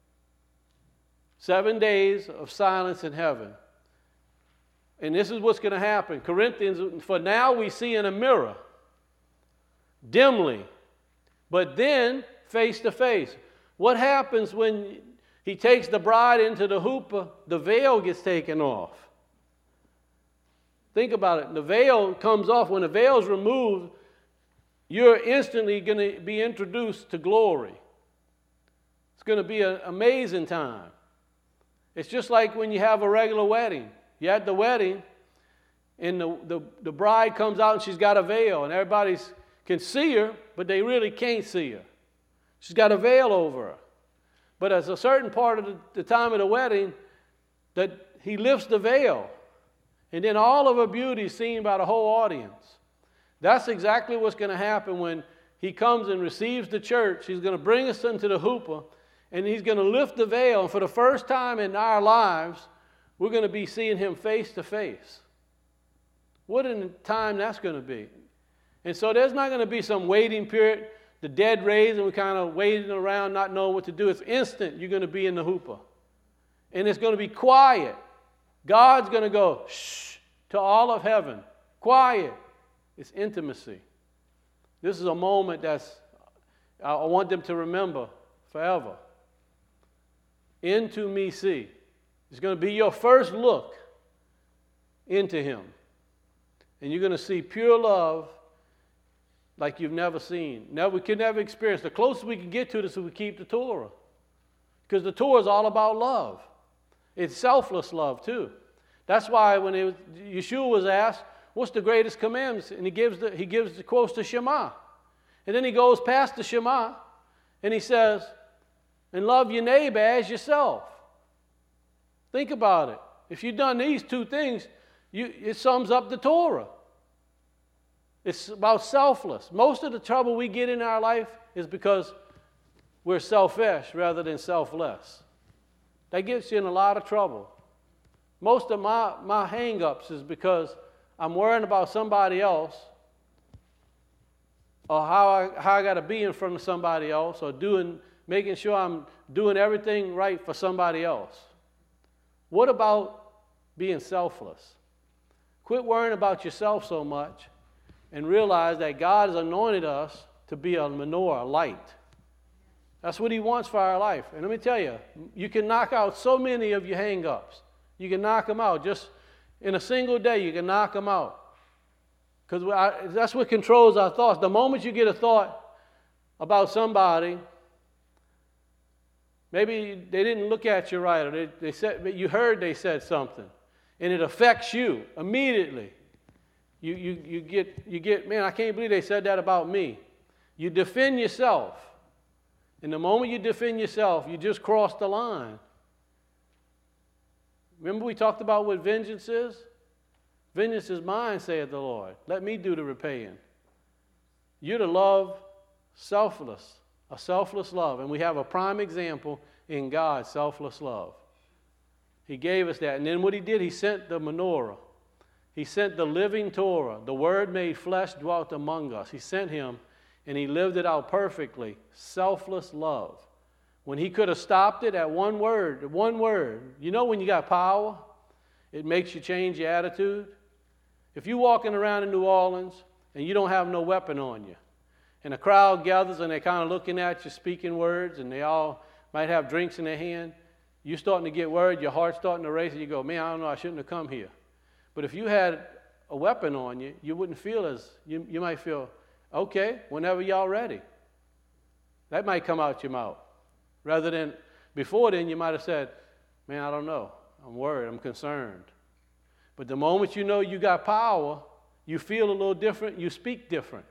7 days of silence in heaven. And this is what's going to happen. Corinthians, for now we see in a mirror, dimly, but then face to face. What happens when he takes the bride into the hoopah? The veil gets taken off. Think about it. The veil comes off. When the veil is removed, you're instantly going to be introduced to glory. It's going to be an amazing time. It's just like when you have a regular wedding. You're at the wedding, and the bride comes out, and she's got a veil, and everybody can see her, but they really can't see her. She's got a veil over her. But at a certain part of the time of the wedding, that he lifts the veil, and then all of her beauty is seen by the whole audience. That's exactly what's going to happen when he comes and receives the church. He's going to bring us into the hoopah, and he's going to lift the veil. And for the first time in our lives, we're going to be seeing him face to face. What a time that's going to be. And so there's not going to be some waiting period, the dead raised, and we're kind of waiting around not knowing what to do. It's instant. You're going to be in the hoopah. And it's going to be quiet. God's going to go, shh, to all of heaven. Quiet. It's intimacy. This is a moment I want them to remember forever. Into me see. It's going to be your first look into him. And you're going to see pure love like you've never seen. We can never experience. The closest we can get to this is we keep the Torah. Because the Torah is all about love. It's selfless love too. That's why when Yeshua was asked, what's the greatest commandments? And he quotes the Shema. And then he goes past the Shema and he says, and love your neighbor as yourself. Think about it. If you've done these two things, it sums up the Torah. It's about selfless. Most of the trouble we get in our life is because we're selfish rather than selfless. That gets you in a lot of trouble. Most of my hang-ups is because I'm worrying about somebody else, or how I got to be in front of somebody else, or making sure I'm doing everything right for somebody else. What about being selfless? Quit worrying about yourself so much and realize that God has anointed us to be a menorah, a light. That's what he wants for our life. And let me tell you, you can knock out so many of your hang-ups. You can knock them out. Just in a single day, you can knock them out. Because that's what controls our thoughts. The moment you get a thought about somebody, maybe they didn't look at you right, or you heard they said something, and it affects you immediately. You get, man, I can't believe they said that about me. You defend yourself. And the moment you defend yourself, you just crossed the line. Remember we talked about what vengeance is? Vengeance is mine, saith the Lord. Let me do the repaying. You're to love selfless, a selfless love. And we have a prime example in God's selfless love. He gave us that. And then what he did, he sent the menorah. He sent the living Torah. The Word made flesh dwelt among us. He sent him, and he lived it out perfectly. Selfless love. when he could have stopped it at one word. One word. You know when you got power, it makes you change your attitude. If you're walking around in New Orleans and you don't have no weapon on you, and a crowd gathers and they're kind of looking at you, speaking words, and they all might have drinks in their hand, you're starting to get worried, your heart's starting to race, and you go, man, I don't know, I shouldn't have come here. But if you had a weapon on you, you wouldn't feel you might feel, okay, whenever y'all ready. That might come out your mouth. Rather than, before then, you might have said, man, I don't know, I'm worried, I'm concerned. But the moment you know you got power, you feel a little different, you speak different.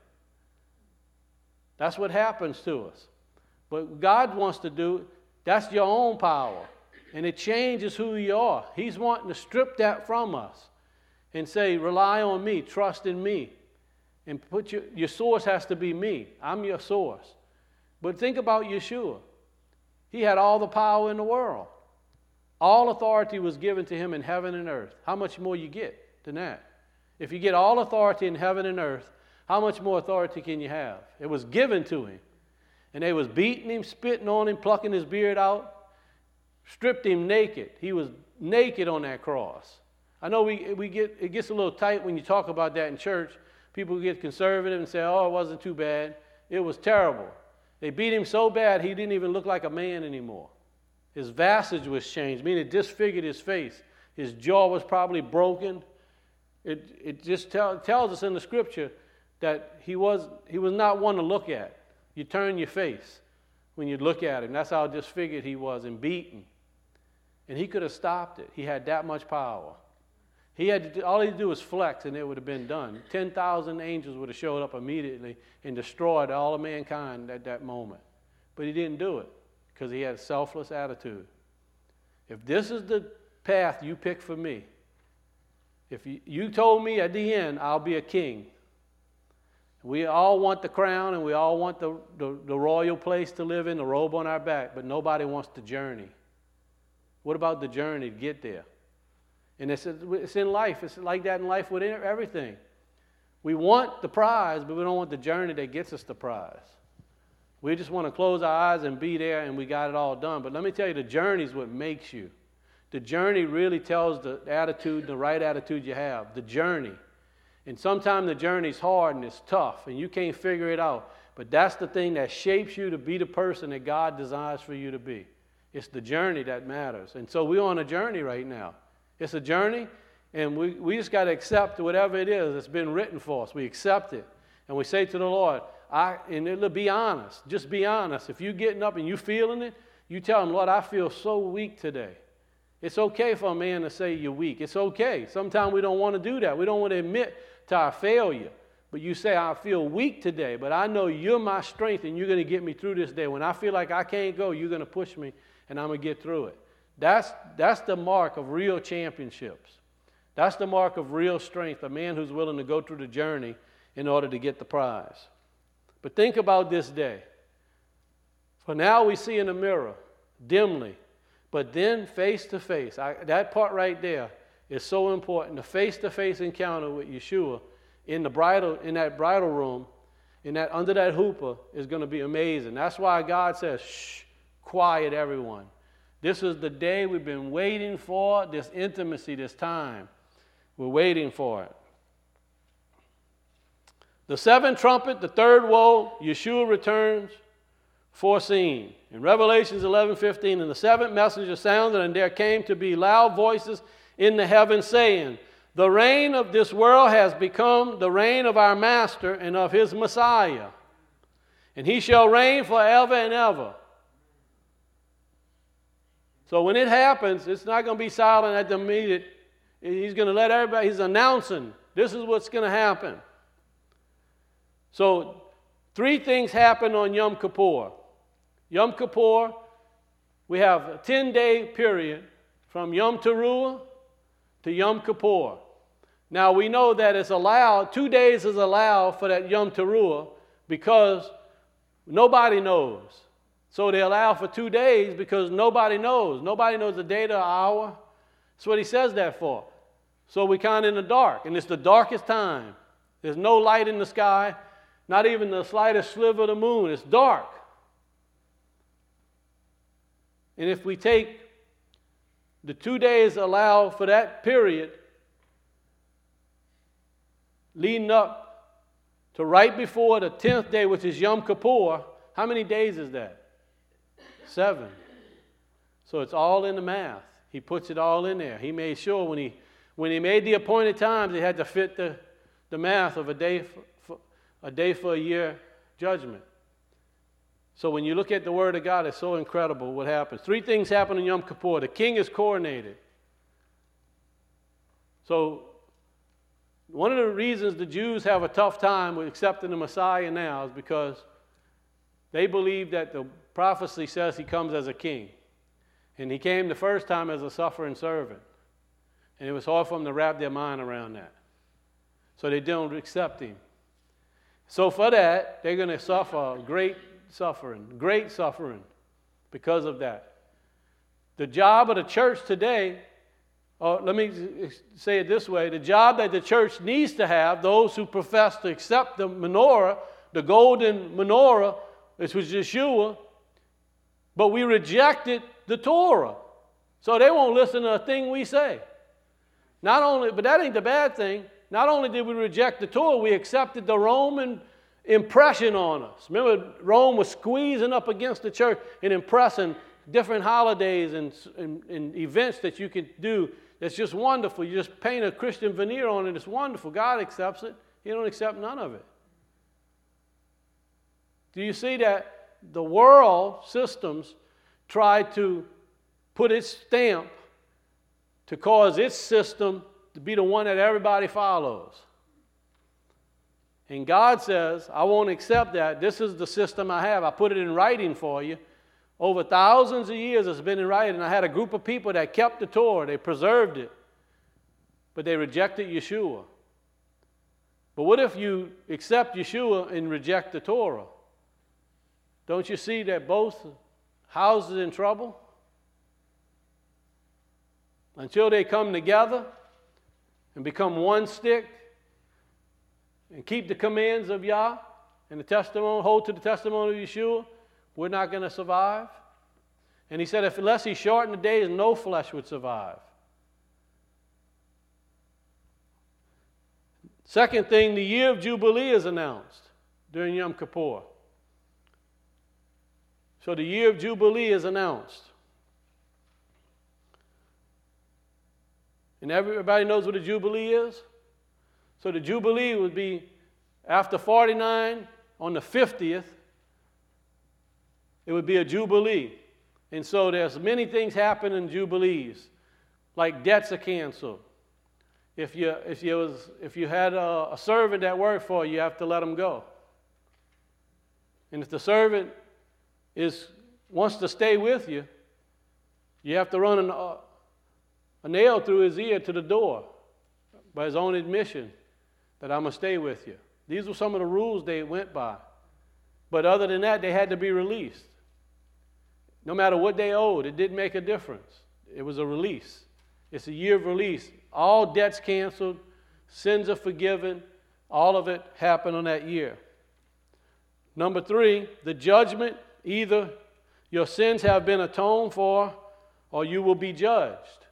That's what happens to us. But what God wants to do, that's your own power. And it changes who you are. He's wanting to strip that from us and say, rely on me, trust in me. And put your source has to be me. I'm your source. But think about Yeshua. He had all the power in the world. All authority was given to him in heaven and earth. How much more you get than that? If you get all authority in heaven and earth, how much more authority can you have? It was given to him. And they was beating him, spitting on him, plucking his beard out, stripped him naked. He was naked on that cross. I know it gets a little tight when you talk about that in church. People get conservative and say, oh, it wasn't too bad. It was terrible. They beat him so bad he didn't even look like a man anymore. His visage was changed, meaning it disfigured his face. His jaw was probably broken. It just tells us in the scripture that he was not one to look at. You turn your face when you look at him. That's how disfigured he was and beaten. And he could have stopped it. He had that much power. All he had to do was flex and it would have been done. 10,000 angels would have showed up immediately and destroyed all of mankind at that moment. But he didn't do it because he had a selfless attitude. If this is the path you pick for me, if you told me at the end I'll be a king, we all want the crown and we all want the royal place to live in, the robe on our back, but nobody wants the journey. What about the journey to get there? And it's in life. It's like that in life with everything. We want the prize, but we don't want the journey that gets us the prize. We just want to close our eyes and be there and we got it all done. But let me tell you, the journey is what makes you. The journey really tells the attitude, the right attitude you have. The journey. And sometimes the journey's hard and it's tough and you can't figure it out. But that's the thing that shapes you to be the person that God desires for you to be. It's the journey that matters. And so we're on a journey right now. It's a journey, and we just got to accept whatever it is that's been written for us. We accept it. And we say to the Lord, and it'll be honest. Just be honest. If you're getting up and you're feeling it, you tell him, Lord, I feel so weak today. It's okay for a man to say you're weak. It's okay. Sometimes we don't want to do that. We don't want to admit to our failure. But you say, I feel weak today, but I know you're my strength and you're going to get me through this day. When I feel like I can't go, you're going to push me and I'm going to get through it. That's the mark of real championships. That's the mark of real strength, a man who's willing to go through the journey in order to get the prize. But think about this day. For now we see in the mirror, dimly, but then face to face. That part right there is so important. The face-to-face encounter with Yeshua in that bridal room, under that hoopah, is going to be amazing. That's why God says, shh, quiet everyone. This is the day we've been waiting for, this intimacy, this time. We're waiting for it. The seventh trumpet, the third woe, Yeshua returns, foreseen. In Revelations 11:15, and the seventh messenger sounded, and there came to be loud voices in the heavens saying, the reign of this world has become the reign of our Master and of his Messiah. And he shall reign forever and ever. So when it happens, it's not going to be silent at the meeting. He's going to let everybody, he's announcing, this is what's going to happen. So 3 things happen on Yom Kippur. Yom Kippur, we have a 10-day period from Yom Teruah to Yom Kippur. Now we know that it's allowed, 2 days is allowed for that Yom Teruah because nobody knows. So they allow for 2 days because nobody knows. Nobody knows the day or the hour. That's what he says that for. So we're kind of in the dark, and it's the darkest time. There's no light in the sky, not even the slightest sliver of the moon. It's dark. And if we take the 2 days allowed for that period, leading up to right before the 10th day, which is Yom Kippur, how many days is that? 7. So it's all in the math. He puts it all in there. He made sure when he made the appointed times, he had to fit the math of a day for a year judgment. So when you look at the Word of God, it's so incredible what happens. 3 things happen in Yom Kippur. The king is coronated. So one of the reasons the Jews have a tough time with accepting the Messiah now is because they believe that the prophecy says he comes as a king. And he came the first time as a suffering servant. And it was hard for them to wrap their mind around that. So they don't accept him. So for that, they're going to suffer great suffering because of that. The job of the church today, let me say it this way, the job that the church needs to have, those who profess to accept the menorah, the golden menorah, which was Yeshua, but we rejected the Torah. So they won't listen to a thing we say. But that ain't the bad thing. Not only did we reject the Torah, we accepted the Roman impression on us. Remember, Rome was squeezing up against the church and impressing different holidays and events that you can do. That's just wonderful. You just paint a Christian veneer on it. It's wonderful. God accepts it. He don't accept none of it. Do you see that the world systems try to put its stamp to cause its system to be the one that everybody follows? And God says, I won't accept that. This is the system I have. I put it in writing for you. Over thousands of years it's been in writing. I had a group of people that kept the Torah. They preserved it. But they rejected Yeshua. But what if you accept Yeshua and reject the Torah? Don't you see that both houses in trouble? Until they come together and become one stick and keep the commands of Yah and the testimony, hold to the testimony of Yeshua, we're not going to survive. And he said, unless he shortened the days, no flesh would survive. Second thing, the year of Jubilee is announced during Yom Kippur. So the year of Jubilee is announced. And everybody knows what a Jubilee is? So the Jubilee would be after 49, on the 50th, it would be a Jubilee. And so there's many things happen in Jubilees, like debts are canceled. If you had a servant that worked for you, you have to let him go. And if the servant wants to stay with you, you have to run a nail through his ear to the door by his own admission that I'm going to stay with you. These were some of the rules they went by. But other than that, they had to be released. No matter what they owed, it didn't make a difference. It was a release. It's a year of release. All debts canceled, sins are forgiven. All of it happened on that year. Number 3, the judgment. Either your sins have been atoned for or you will be judged.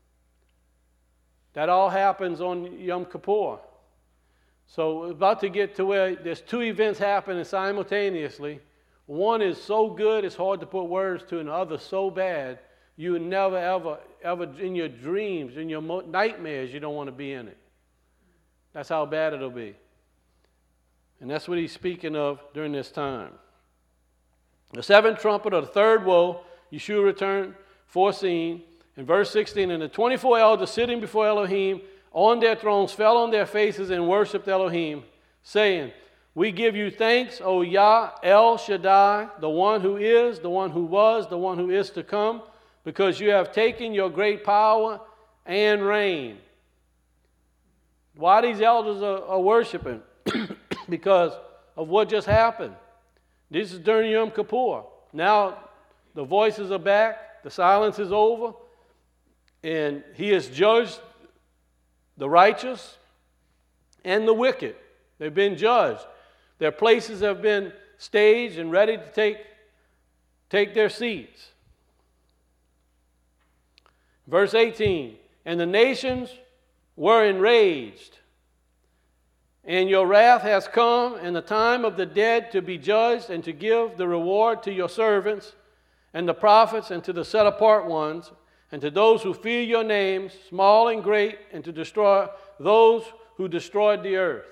That all happens on Yom Kippur. So we're about to get to where there's 2 events happening simultaneously. One is so good it's hard to put words to, and the other so bad you would never, ever in your dreams, in your nightmares, you don't want to be in it. That's how bad it'll be. And that's what he's speaking of during this time. The 7th trumpet, or the 3rd woe, Yeshua returned, foreseen. In verse 16, and the 24 elders sitting before Elohim on their thrones fell on their faces and worshipped Elohim, saying, we give you thanks, O Yah El Shaddai, the one who is, the one who was, the one who is to come, because you have taken your great power and reign. Why these elders are worshiping? Because of what just happened. This is during Yom Kippur. Now the voices are back, the silence is over, and he has judged the righteous and the wicked. They've been judged. Their places have been staged and ready to take their seats. Verse 18, and the nations were enraged, and your wrath has come, and the time of the dead to be judged, and to give the reward to your servants, and the prophets, and to the set apart ones, and to those who fear your names, small and great, and to destroy those who destroyed the earth.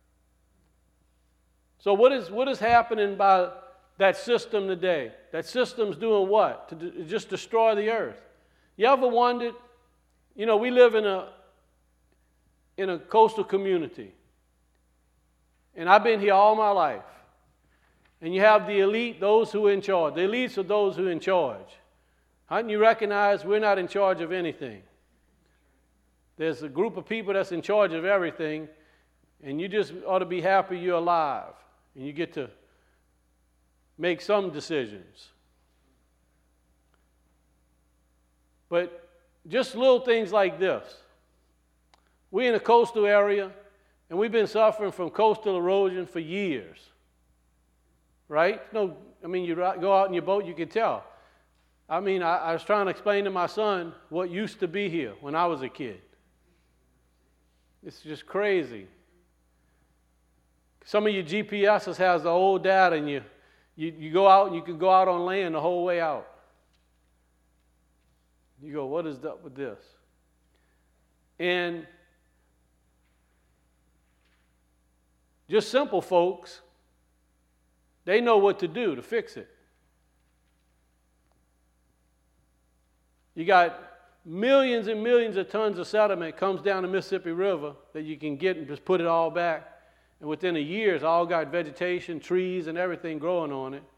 So what is happening by that system today? That system's doing what? To just destroy the earth. You ever wondered, we live in a coastal community. And I've been here all my life. And you have the elite, those who are in charge. The elites are those who are in charge. How can you recognize we're not in charge of anything? There's a group of people that's in charge of everything, and you just ought to be happy you're alive, and you get to make some decisions. But just little things like this. We're in a coastal area, and we've been suffering from coastal erosion for years. Right? You go out in your boat, you can tell. I was trying to explain to my son what used to be here when I was a kid. It's just crazy. Some of your GPSs has the old data, and you go out and you can go out on land the whole way out. You go, what is up with this? And just simple folks, they know what to do to fix it. You got millions and millions of tons of sediment comes down the Mississippi River that you can get and just put it all back. And within a year, it's all got vegetation, trees, and everything growing on it.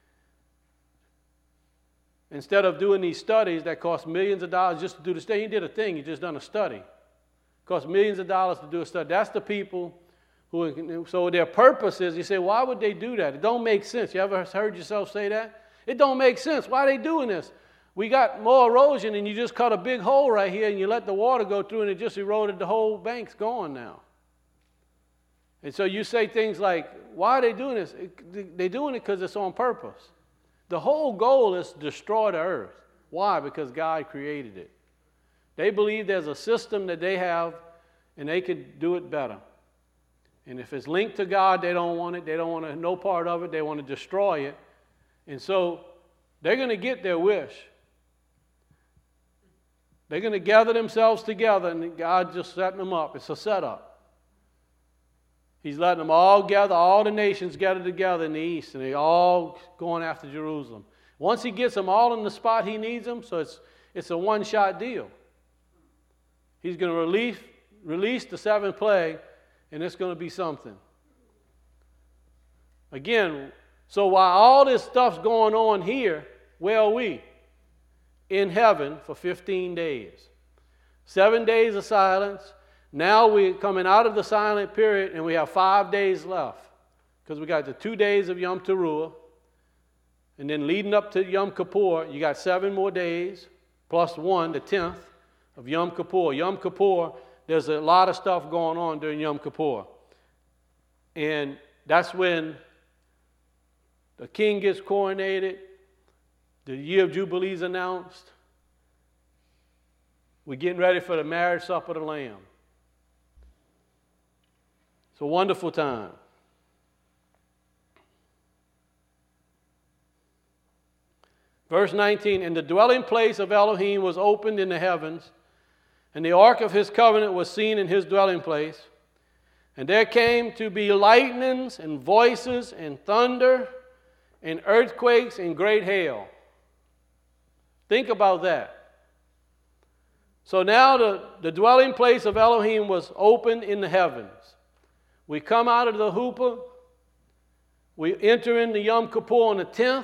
Instead of doing these studies that cost millions of dollars just to do the study, he did a thing, he just done a study. It cost millions of dollars to do a study. That's the people who, so their purpose is, you say, why would they do that? It don't make sense. You ever heard yourself say that? It don't make sense. Why are they doing this? We got more erosion, and you just cut a big hole right here, and you let the water go through, and it just eroded the whole bank's gone now. And so you say things like, why are they doing this? They're doing it because it's on purpose. The whole goal is to destroy the earth. Why? Because God created it. They believe there's a system that they have, and they could do it better. And if it's linked to God, they don't want it. They don't want no part of it. They want to destroy it. And so they're going to get their wish. They're going to gather themselves together, and God just setting them up. It's a setup. He's letting them all gather, all the nations gather together in the east, and they're all going after Jerusalem. Once he gets them all in the spot he needs them, so it's a one-shot deal. He's going to release the seventh plague, and it's going to be something. Again, so while all this stuff's going on here, where are we? In heaven for 15 days. 7 days of silence. Now we're coming out of the silent period, and we have 5 days left. Because we got the 2 days of Yom Teruah, and then leading up to Yom Kippur, you got 7 more days, plus 1, the 10th of Yom Kippur. Yom Kippur, there's a lot of stuff going on during Yom Kippur. And that's when the king gets coronated, the year of Jubilee is announced. We're getting ready for the marriage supper of the Lamb. It's a wonderful time. Verse 19, and the dwelling place of Elohim was opened in the heavens, and the ark of his covenant was seen in his dwelling place. And there came to be lightnings and voices and thunder and earthquakes and great hail. Think about that. So now the dwelling place of Elohim was opened in the heavens. We come out of the Huppah. We enter into Yom Kippur on the 10th.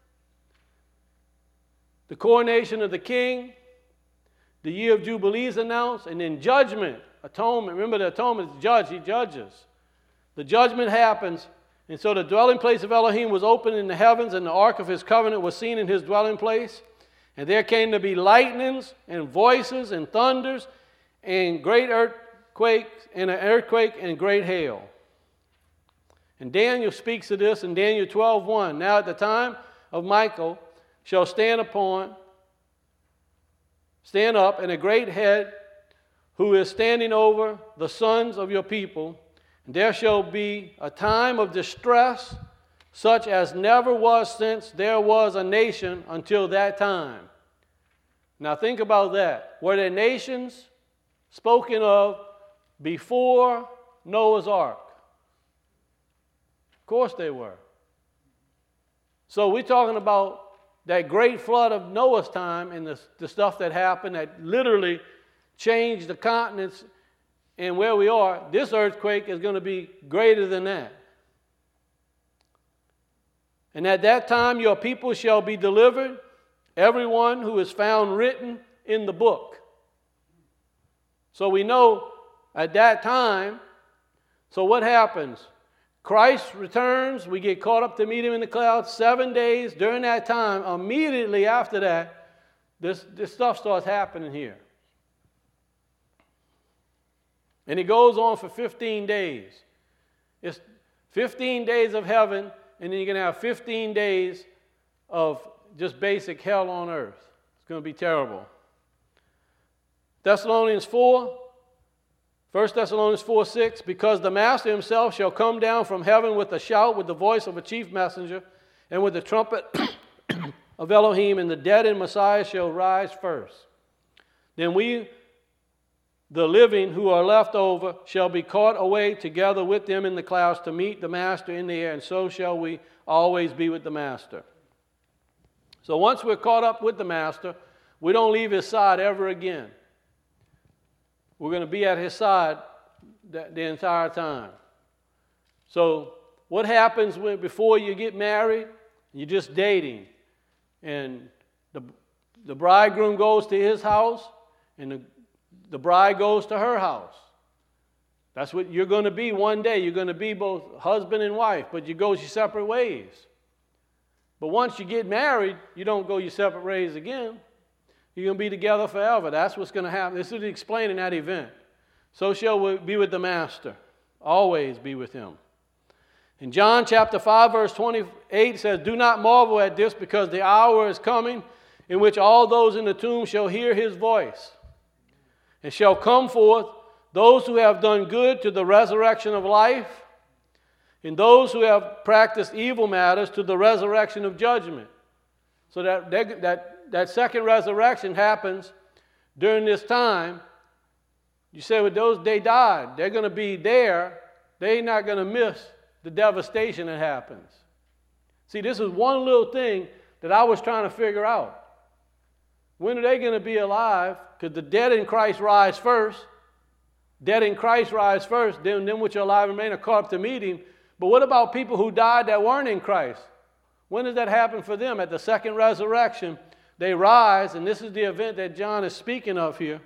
The coronation of the king. The year of Jubilee is announced. And then judgment, atonement. Remember, the atonement is judge. He judges. The judgment happens. And so the dwelling place of Elohim was opened in the heavens, and the ark of his covenant was seen in his dwelling place. And there came to be lightnings and voices and thunders and great earthquakes and an earthquake and great hail. And Daniel speaks of this in Daniel 12:1. Now at the time of Michael shall stand upon stand up, and a great head who is standing over the sons of your people. And there shall be a time of distress, such as never was since there was a nation until that time. Now think about that. Were there nations spoken of before Noah's Ark? Of course they were. So we're talking about that great flood of Noah's time and the stuff that happened that literally changed the continents and where we are. This earthquake is going to be greater than that. And at that time your people shall be delivered, everyone who is found written in the book. So we know at that time, so what happens? Christ returns, we get caught up to meet him in the clouds 7 days. During that time, immediately after that, this stuff starts happening here. And it goes on for 15 days. It's 15 days of heaven, and then you're going to have 15 days of just basic hell on earth. It's going to be terrible. Thessalonians 4, 1 Thessalonians 4:6, because the Master himself shall come down from heaven with a shout, with the voice of a chief messenger, and with the trumpet of Elohim, and the dead in Messiah shall rise first. Then we, the living who are left over, shall be caught away together with them in the clouds to meet the Master in the air, and so shall we always be with the Master. So once we're caught up with the Master, we don't leave his side ever again. We're going to be at his side the entire time. So what happens before you get married? You're just dating. And the bridegroom goes to his house, and the bride goes to her house. That's what you're going to be one day. You're going to be both husband and wife, but you go your separate ways. But once you get married, you don't go your separate ways again. You're going to be together forever. That's what's going to happen. This is explaining that event. So shall we be with the Master. Always be with him. In John chapter 5, verse 28, it says, do not marvel at this, because the hour is coming in which all those in the tomb shall hear his voice, and shall come forth those who have done good to the resurrection of life, and those who have practiced evil matters to the resurrection of judgment. So that second resurrection happens during this time. You say, well, those, they died. They're going to be there. They're not going to miss the devastation that happens. See, this is one little thing that I was trying to figure out. When are they going to be alive? Because the dead in Christ rise first. Dead in Christ rise first. Then which are alive and remain are caught up to meet him. But what about people who died that weren't in Christ? When does that happen for them? At the second resurrection, they rise, and this is the event that John is speaking of here.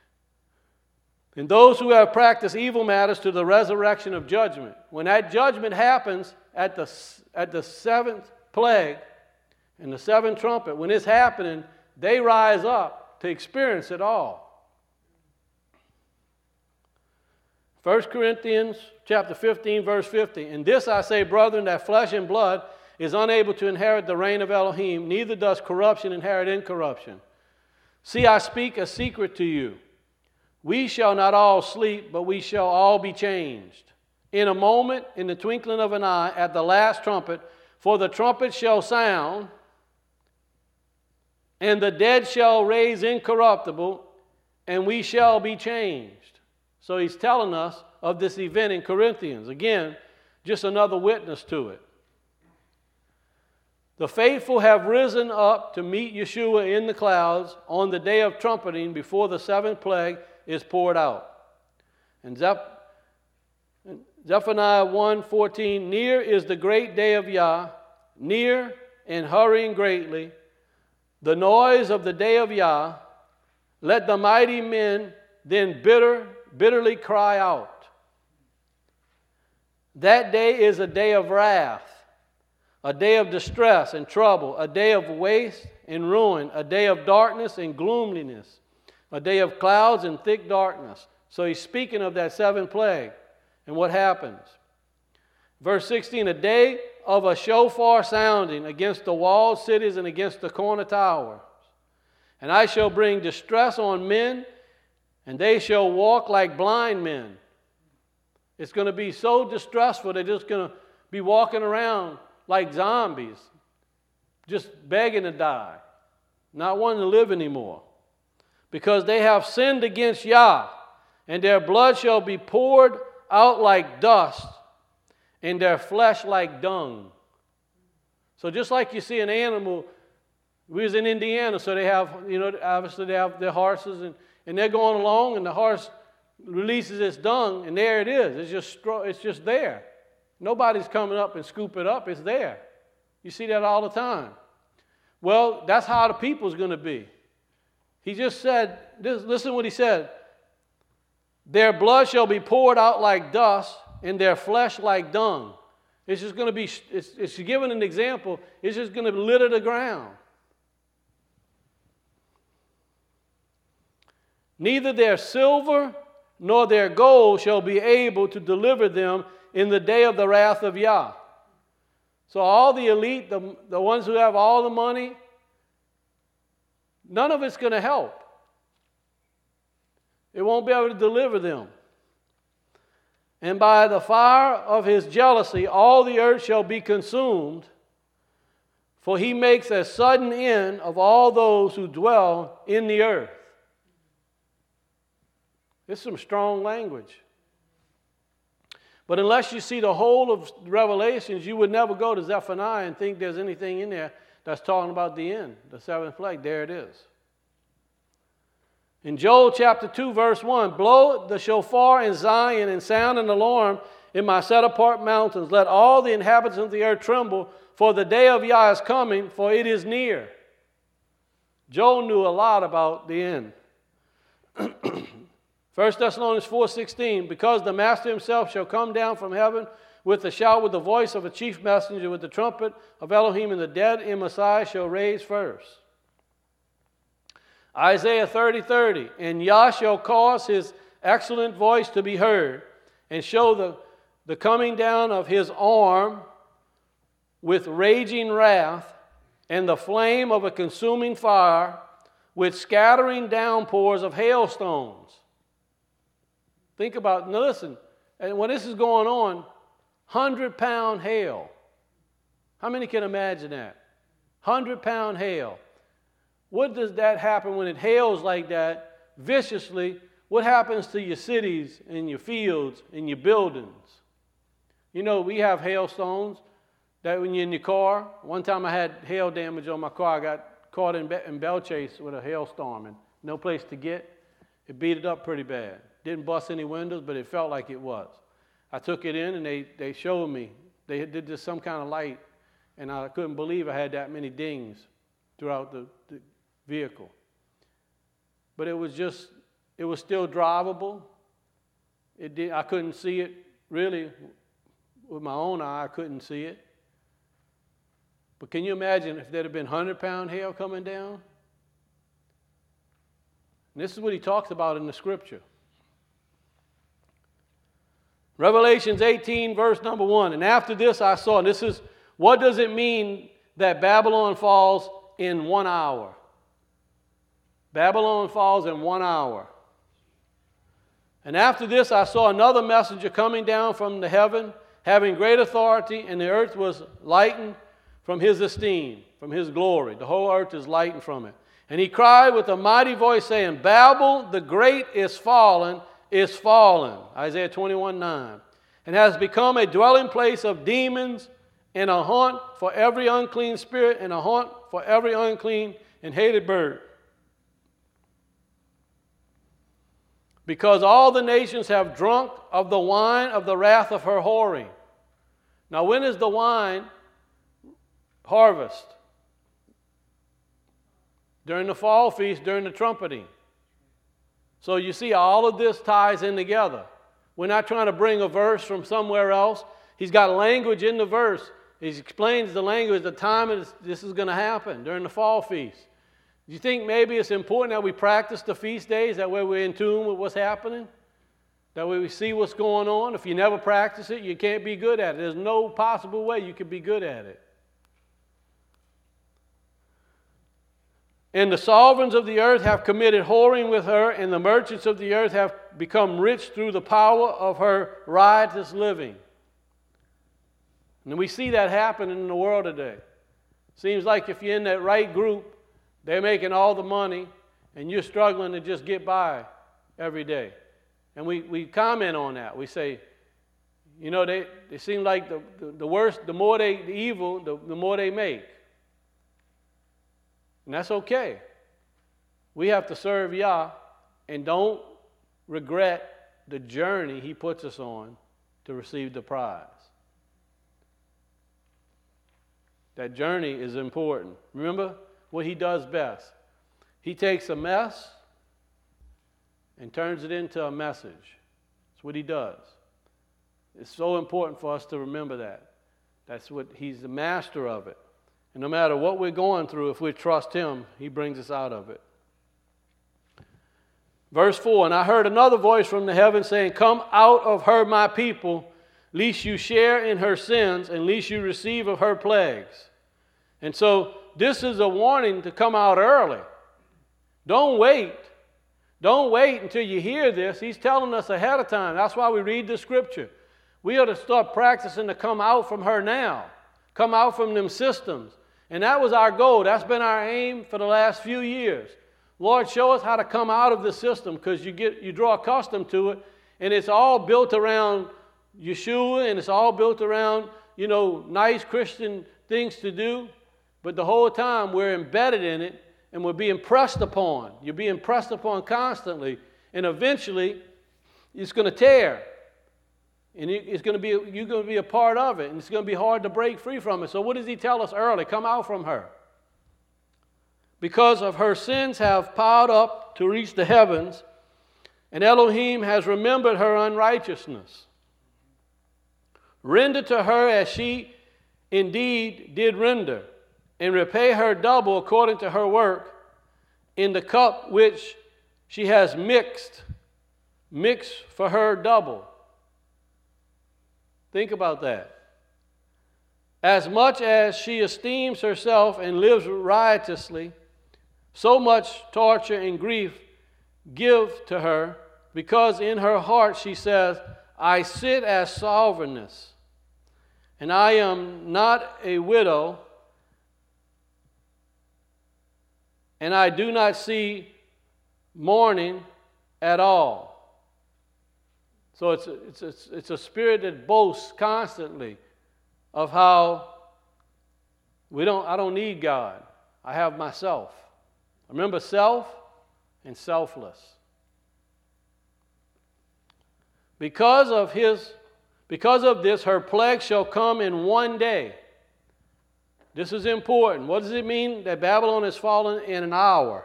And those who have practiced evil matters to the resurrection of judgment. When that judgment happens at the seventh plague and the seventh trumpet, when it's happening, they rise up to experience it all. 1 Corinthians chapter 15, verse 50. In this I say, brethren, that flesh and blood is unable to inherit the reign of Elohim, neither does corruption inherit incorruption. See, I speak a secret to you. We shall not all sleep, but we shall all be changed. In a moment, in the twinkling of an eye, at the last trumpet, for the trumpet shall sound, and the dead shall raise incorruptible, and we shall be changed. So he's telling us of this event in Corinthians. Again, just another witness to it. The faithful have risen up to meet Yeshua in the clouds on the day of trumpeting before the seventh plague is poured out. And Zephaniah 1:14, near is the great day of Yah, near and hurrying greatly, the noise of the day of Yah. Let the mighty men then bitterly cry out. That day is a day of wrath, a day of distress and trouble, a day of waste and ruin, a day of darkness and gloominess, a day of clouds and thick darkness. So he's speaking of that seventh plague and what happens. Verse 16, a day of a shofar sounding against the walled cities and against the corner towers, And I shall bring distress on men, and they shall walk like blind men. It's going to be so distressful, they're just going to be walking around like zombies, just begging to die, not wanting to live anymore. Because they have sinned against Yah, and their blood shall be poured out like dust, and their flesh like dung. So just like you see an animal, we was in Indiana, so they have, obviously they have their horses, and they're going along, and the horse releases its dung, and there it is. It's just there. Nobody's coming up and scoop it up. It's there. You see that all the time. Well, that's how the people's going to be. He just said, listen to what he said. Their blood shall be poured out like dust, and their flesh like dung. It's just going to be, it's giving an example, it's just going to litter the ground. Neither their silver nor their gold shall be able to deliver them in the day of the wrath of Yah. So all the elite, the ones who have all the money, none of it's going to help. It won't be able to deliver them. And by the fire of his jealousy, all the earth shall be consumed, for he makes a sudden end of all those who dwell in the earth. It's some strong language. But unless you see the whole of Revelations, you would never go to Zephaniah and think there's anything in there that's talking about the end, the seventh plague. There it is. In Joel chapter 2, verse 1, blow the shofar in Zion and sound an alarm in my set-apart mountains. Let all the inhabitants of the earth tremble, for the day of Yah is coming, for it is near. Joel knew a lot about the end. 1 Thessalonians 4:16, because the Master himself shall come down from heaven with a shout, with the voice of a chief messenger, with the trumpet of Elohim, and the dead in Messiah shall raise first. Isaiah 30:30, and Yah shall cause his excellent voice to be heard, and show the coming down of his arm with raging wrath, and the flame of a consuming fire, with scattering downpours of hailstones. Think about, now listen, and when this is going on, 100-pound hail. How many can imagine that? 100-pound hail. What does that happen when it hails like that viciously? What happens to your cities and your fields and your buildings? You know, we have hailstones that when you're in your car. One time I had hail damage on my car. I got caught in Bell Chase with a hailstorm and no place to get. It beat it up pretty bad. Didn't bust any windows, but it felt like it was. I took it in and they showed me. They did just some kind of light, and I couldn't believe I had that many dings throughout the vehicle. But it was still drivable. I couldn't see it really with my own eye. I couldn't see it. But can you imagine if there'd have been 100-pound hail coming down? And this is what he talks about in the scripture. Revelations 18, verse number 1. And after this I saw, and this is, what does it mean that Babylon falls in 1 hour? Babylon falls in 1 hour. And after this I saw another messenger coming down from the heaven, having great authority, and the earth was lightened from his esteem, from his glory. The whole earth is lightened from it. And he cried with a mighty voice, saying, Babel the great is fallen, Isaiah 21:9, and has become a dwelling place of demons, and a haunt for every unclean spirit, and a haunt for every unclean and hated bird. Because all the nations have drunk of the wine of the wrath of her whoring. Now, when is the wine harvest? During the fall feast, during the trumpeting. So you see, all of this ties in together. We're not trying to bring a verse from somewhere else. He's got language in the verse. He explains the language, the time this is going to happen during the fall feast. Do you think maybe it's important that we practice the feast days? That way we're in tune with what's happening? That way we see what's going on? If you never practice it, you can't be good at it. There's no possible way you could be good at it. And the sovereigns of the earth have committed whoring with her, and the merchants of the earth have become rich through the power of her riotous living. And we see that happening in the world today. Seems like if you're in that right group, they're making all the money, and you're struggling to just get by every day. And we comment on that. We say, you know, they seem like the worse, the more the evil, the more they make. And that's okay. We have to serve Yah and don't regret the journey He puts us on to receive the prize. That journey is important. Remember what He does best. He takes a mess and turns it into a message. That's what He does. It's so important for us to remember that. That's what He's the master of it. And no matter what we're going through, if we trust Him, He brings us out of it. Verse 4, and I heard another voice from the heavens saying, come out of her, my people, lest you share in her sins, and lest you receive of her plagues. And so this is a warning to come out early. Don't wait. Don't wait until you hear this. He's telling us ahead of time. That's why we read the scripture. We ought to start practicing to come out from her now. Come out from them systems. And that was our goal. That's been our aim for the last few years. Lord, show us how to come out of the system, because you draw accustomed to it, and it's all built around Yeshua, and it's all built around, you know, nice Christian things to do. But the whole time we're embedded in it, and we're being pressed upon. You're being pressed upon constantly, and eventually it's going to tear. And you're going to be a part of it, and it's going to be hard to break free from it. So what does He tell us early? Come out from her. Because of her sins have piled up to reach the heavens, and Elohim has remembered her unrighteousness. Render to her as she indeed did render, and repay her double according to her work in the cup which she has mixed for her double. Think about that. As much as she esteems herself and lives riotously, so much torture and grief give to her, because in her heart she says, I sit as sovereigness, and I am not a widow, and I do not see mourning at all. So it's a spirit that boasts constantly of how I don't need God. I have myself. Remember, self and selfless. Because of this, her plague shall come in one day. This is important. What does it mean that Babylon has fallen in an hour?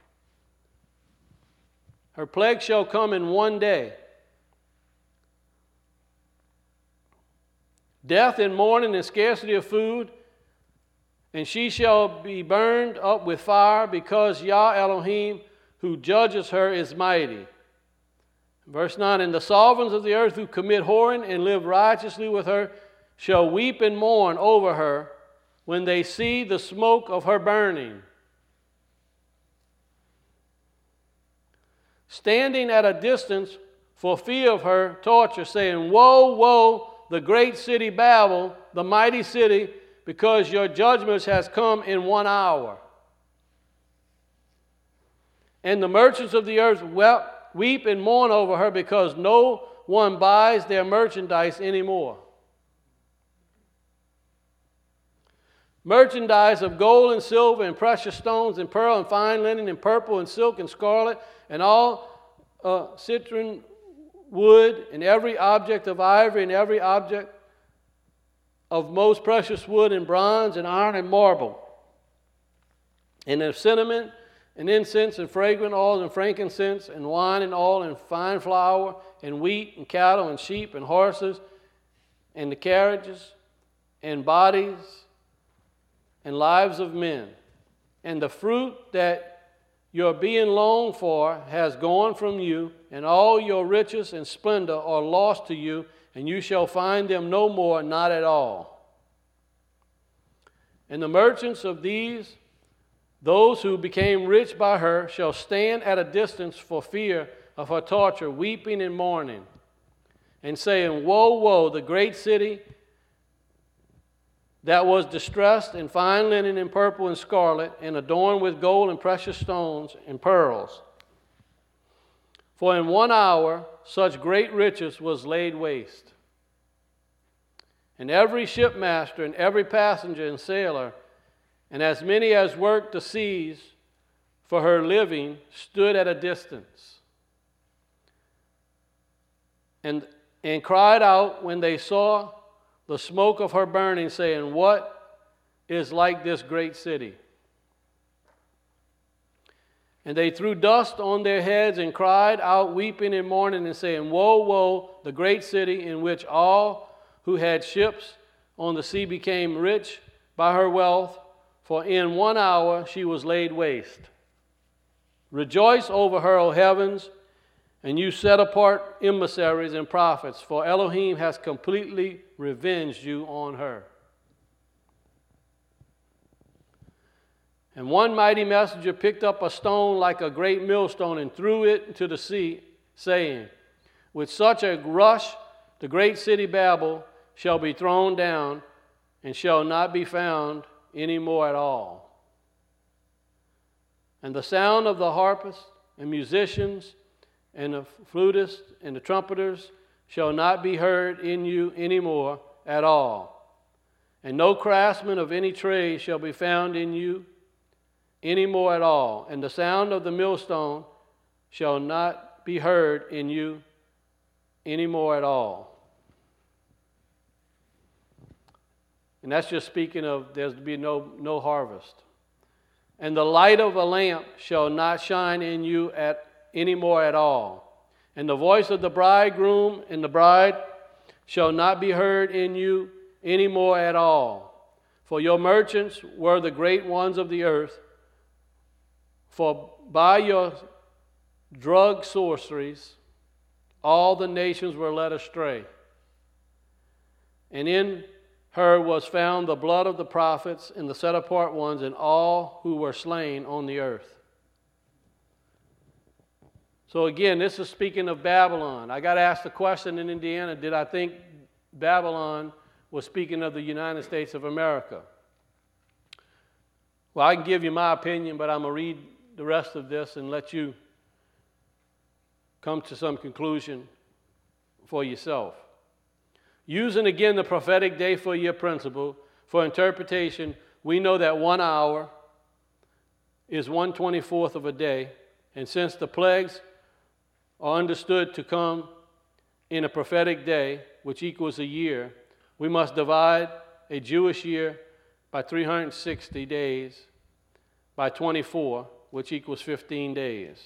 Her plague shall come in one day. Death and mourning and scarcity of food, and she shall be burned up with fire, because Yah Elohim, who judges her, is mighty. Verse 9, and the sovereigns of the earth who commit whoring and live righteously with her shall weep and mourn over her when they see the smoke of her burning. Standing at a distance for fear of her torture, saying, woe, woe, the great city Babel, the mighty city, because your judgments has come in 1 hour. And the merchants of the earth weep and mourn over her, because no one buys their merchandise anymore. Merchandise of gold and silver and precious stones and pearl and fine linen and purple and silk and scarlet and all citron wood and every object of ivory and every object of most precious wood and bronze and iron and marble, and of cinnamon and incense and fragrant oils and frankincense and wine and oil and fine flour and wheat and cattle and sheep and horses and the carriages and bodies and lives of men. And the fruit that your being longed for has gone from you, and all your riches and splendor are lost to you, and you shall find them no more, not at all. And the merchants of these Those who became rich by her shall stand at a distance for fear of her torture, weeping and mourning, and saying, Woe, woe, the great city that was distressed in fine linen and purple and scarlet, and adorned with gold and precious stones and pearls. For in 1 hour such great riches was laid waste. And every shipmaster and every passenger and sailor, and as many as worked the seas for her living, stood at a distance, and cried out when they saw the smoke of her burning, saying, What is like this great city? And they threw dust on their heads and cried out, weeping and mourning, and saying, Woe, woe, the great city in which all who had ships on the sea became rich by her wealth, for in 1 hour she was laid waste. Rejoice over her, O heavens, and you set apart emissaries and prophets, for Elohim has completely revenged you on her. And one mighty messenger picked up a stone like a great millstone and threw it into the sea, saying, With such a rush the great city Babel shall be thrown down and shall not be found any more at all. And the sound of the harpists and musicians and the flutists and the trumpeters shall not be heard in you any more at all. And no craftsman of any trade shall be found in you any more at all. And the sound of the millstone shall not be heard in you any more at all. And that's just speaking of there's to be no harvest. And the light of a lamp shall not shine in you any more at all. And the voice of the bridegroom and the bride shall not be heard in you any more at all. For your merchants were the great ones of the earth. For by your drug sorceries all the nations were led astray. And in her was found the blood of the prophets and the set apart ones and all who were slain on the earth. So again, this is speaking of Babylon. I got asked the question in Indiana, did I think Babylon was speaking of the United States of America? Well, I can give you my opinion, but I'm going to read the rest of this and let you come to some conclusion for yourself. Using again the prophetic day for your principle, for interpretation, we know that 1 hour is 1/24th of a day, and since the plagues are understood to come in a prophetic day, which equals a year, we must divide a Jewish year by 360 days by 24, which equals 15 days.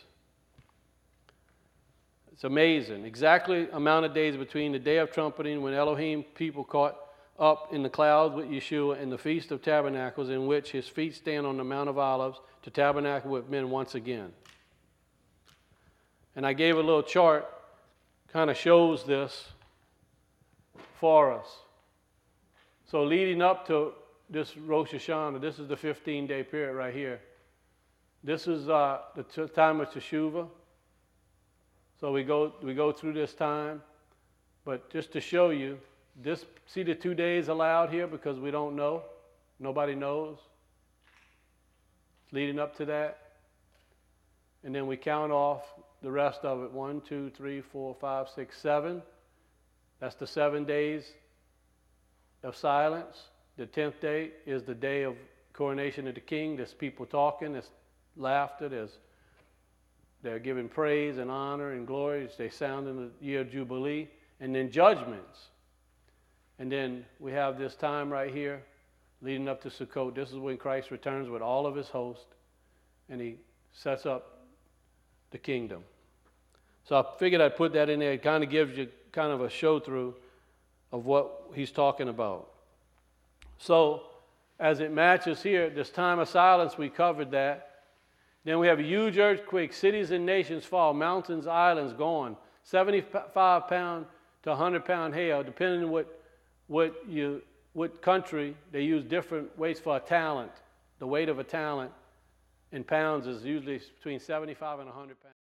It's amazing. Exactly amount of days between the day of trumpeting, when Elohim people caught up in the clouds with Yeshua, and the Feast of Tabernacles, in which his feet stand on the Mount of Olives to tabernacle with men once again. And I gave a little chart, kind of shows this for us. So leading up to this Rosh Hashanah, this is the 15-day period right here. This is the time of Teshuvah. So we go through this time, but just to show you, see the 2 days allowed here because we don't know. Nobody knows. It's leading up to that. And then we count off the rest of it. 1, 2, 3, 4, 5, 6, 7. That's the 7 days of silence. The 10th day is the day of coronation of the king. There's people talking, there's laughter, they're giving praise and honor and glory as they sound in the year of Jubilee. And then judgments. And then we have this time right here leading up to Sukkot. This is when Christ returns with all of his host and he sets up the kingdom. So I figured I'd put that in there. It kind of gives you kind of a show through of what he's talking about. So as it matches here, this time of silence, we covered that. Then we have a huge earthquake, cities and nations fall, mountains, islands gone, 75-pound to 100-pound hail, depending on what country. They use different weights for a talent, the weight of a talent. in pounds is usually between 75 and 100 pounds.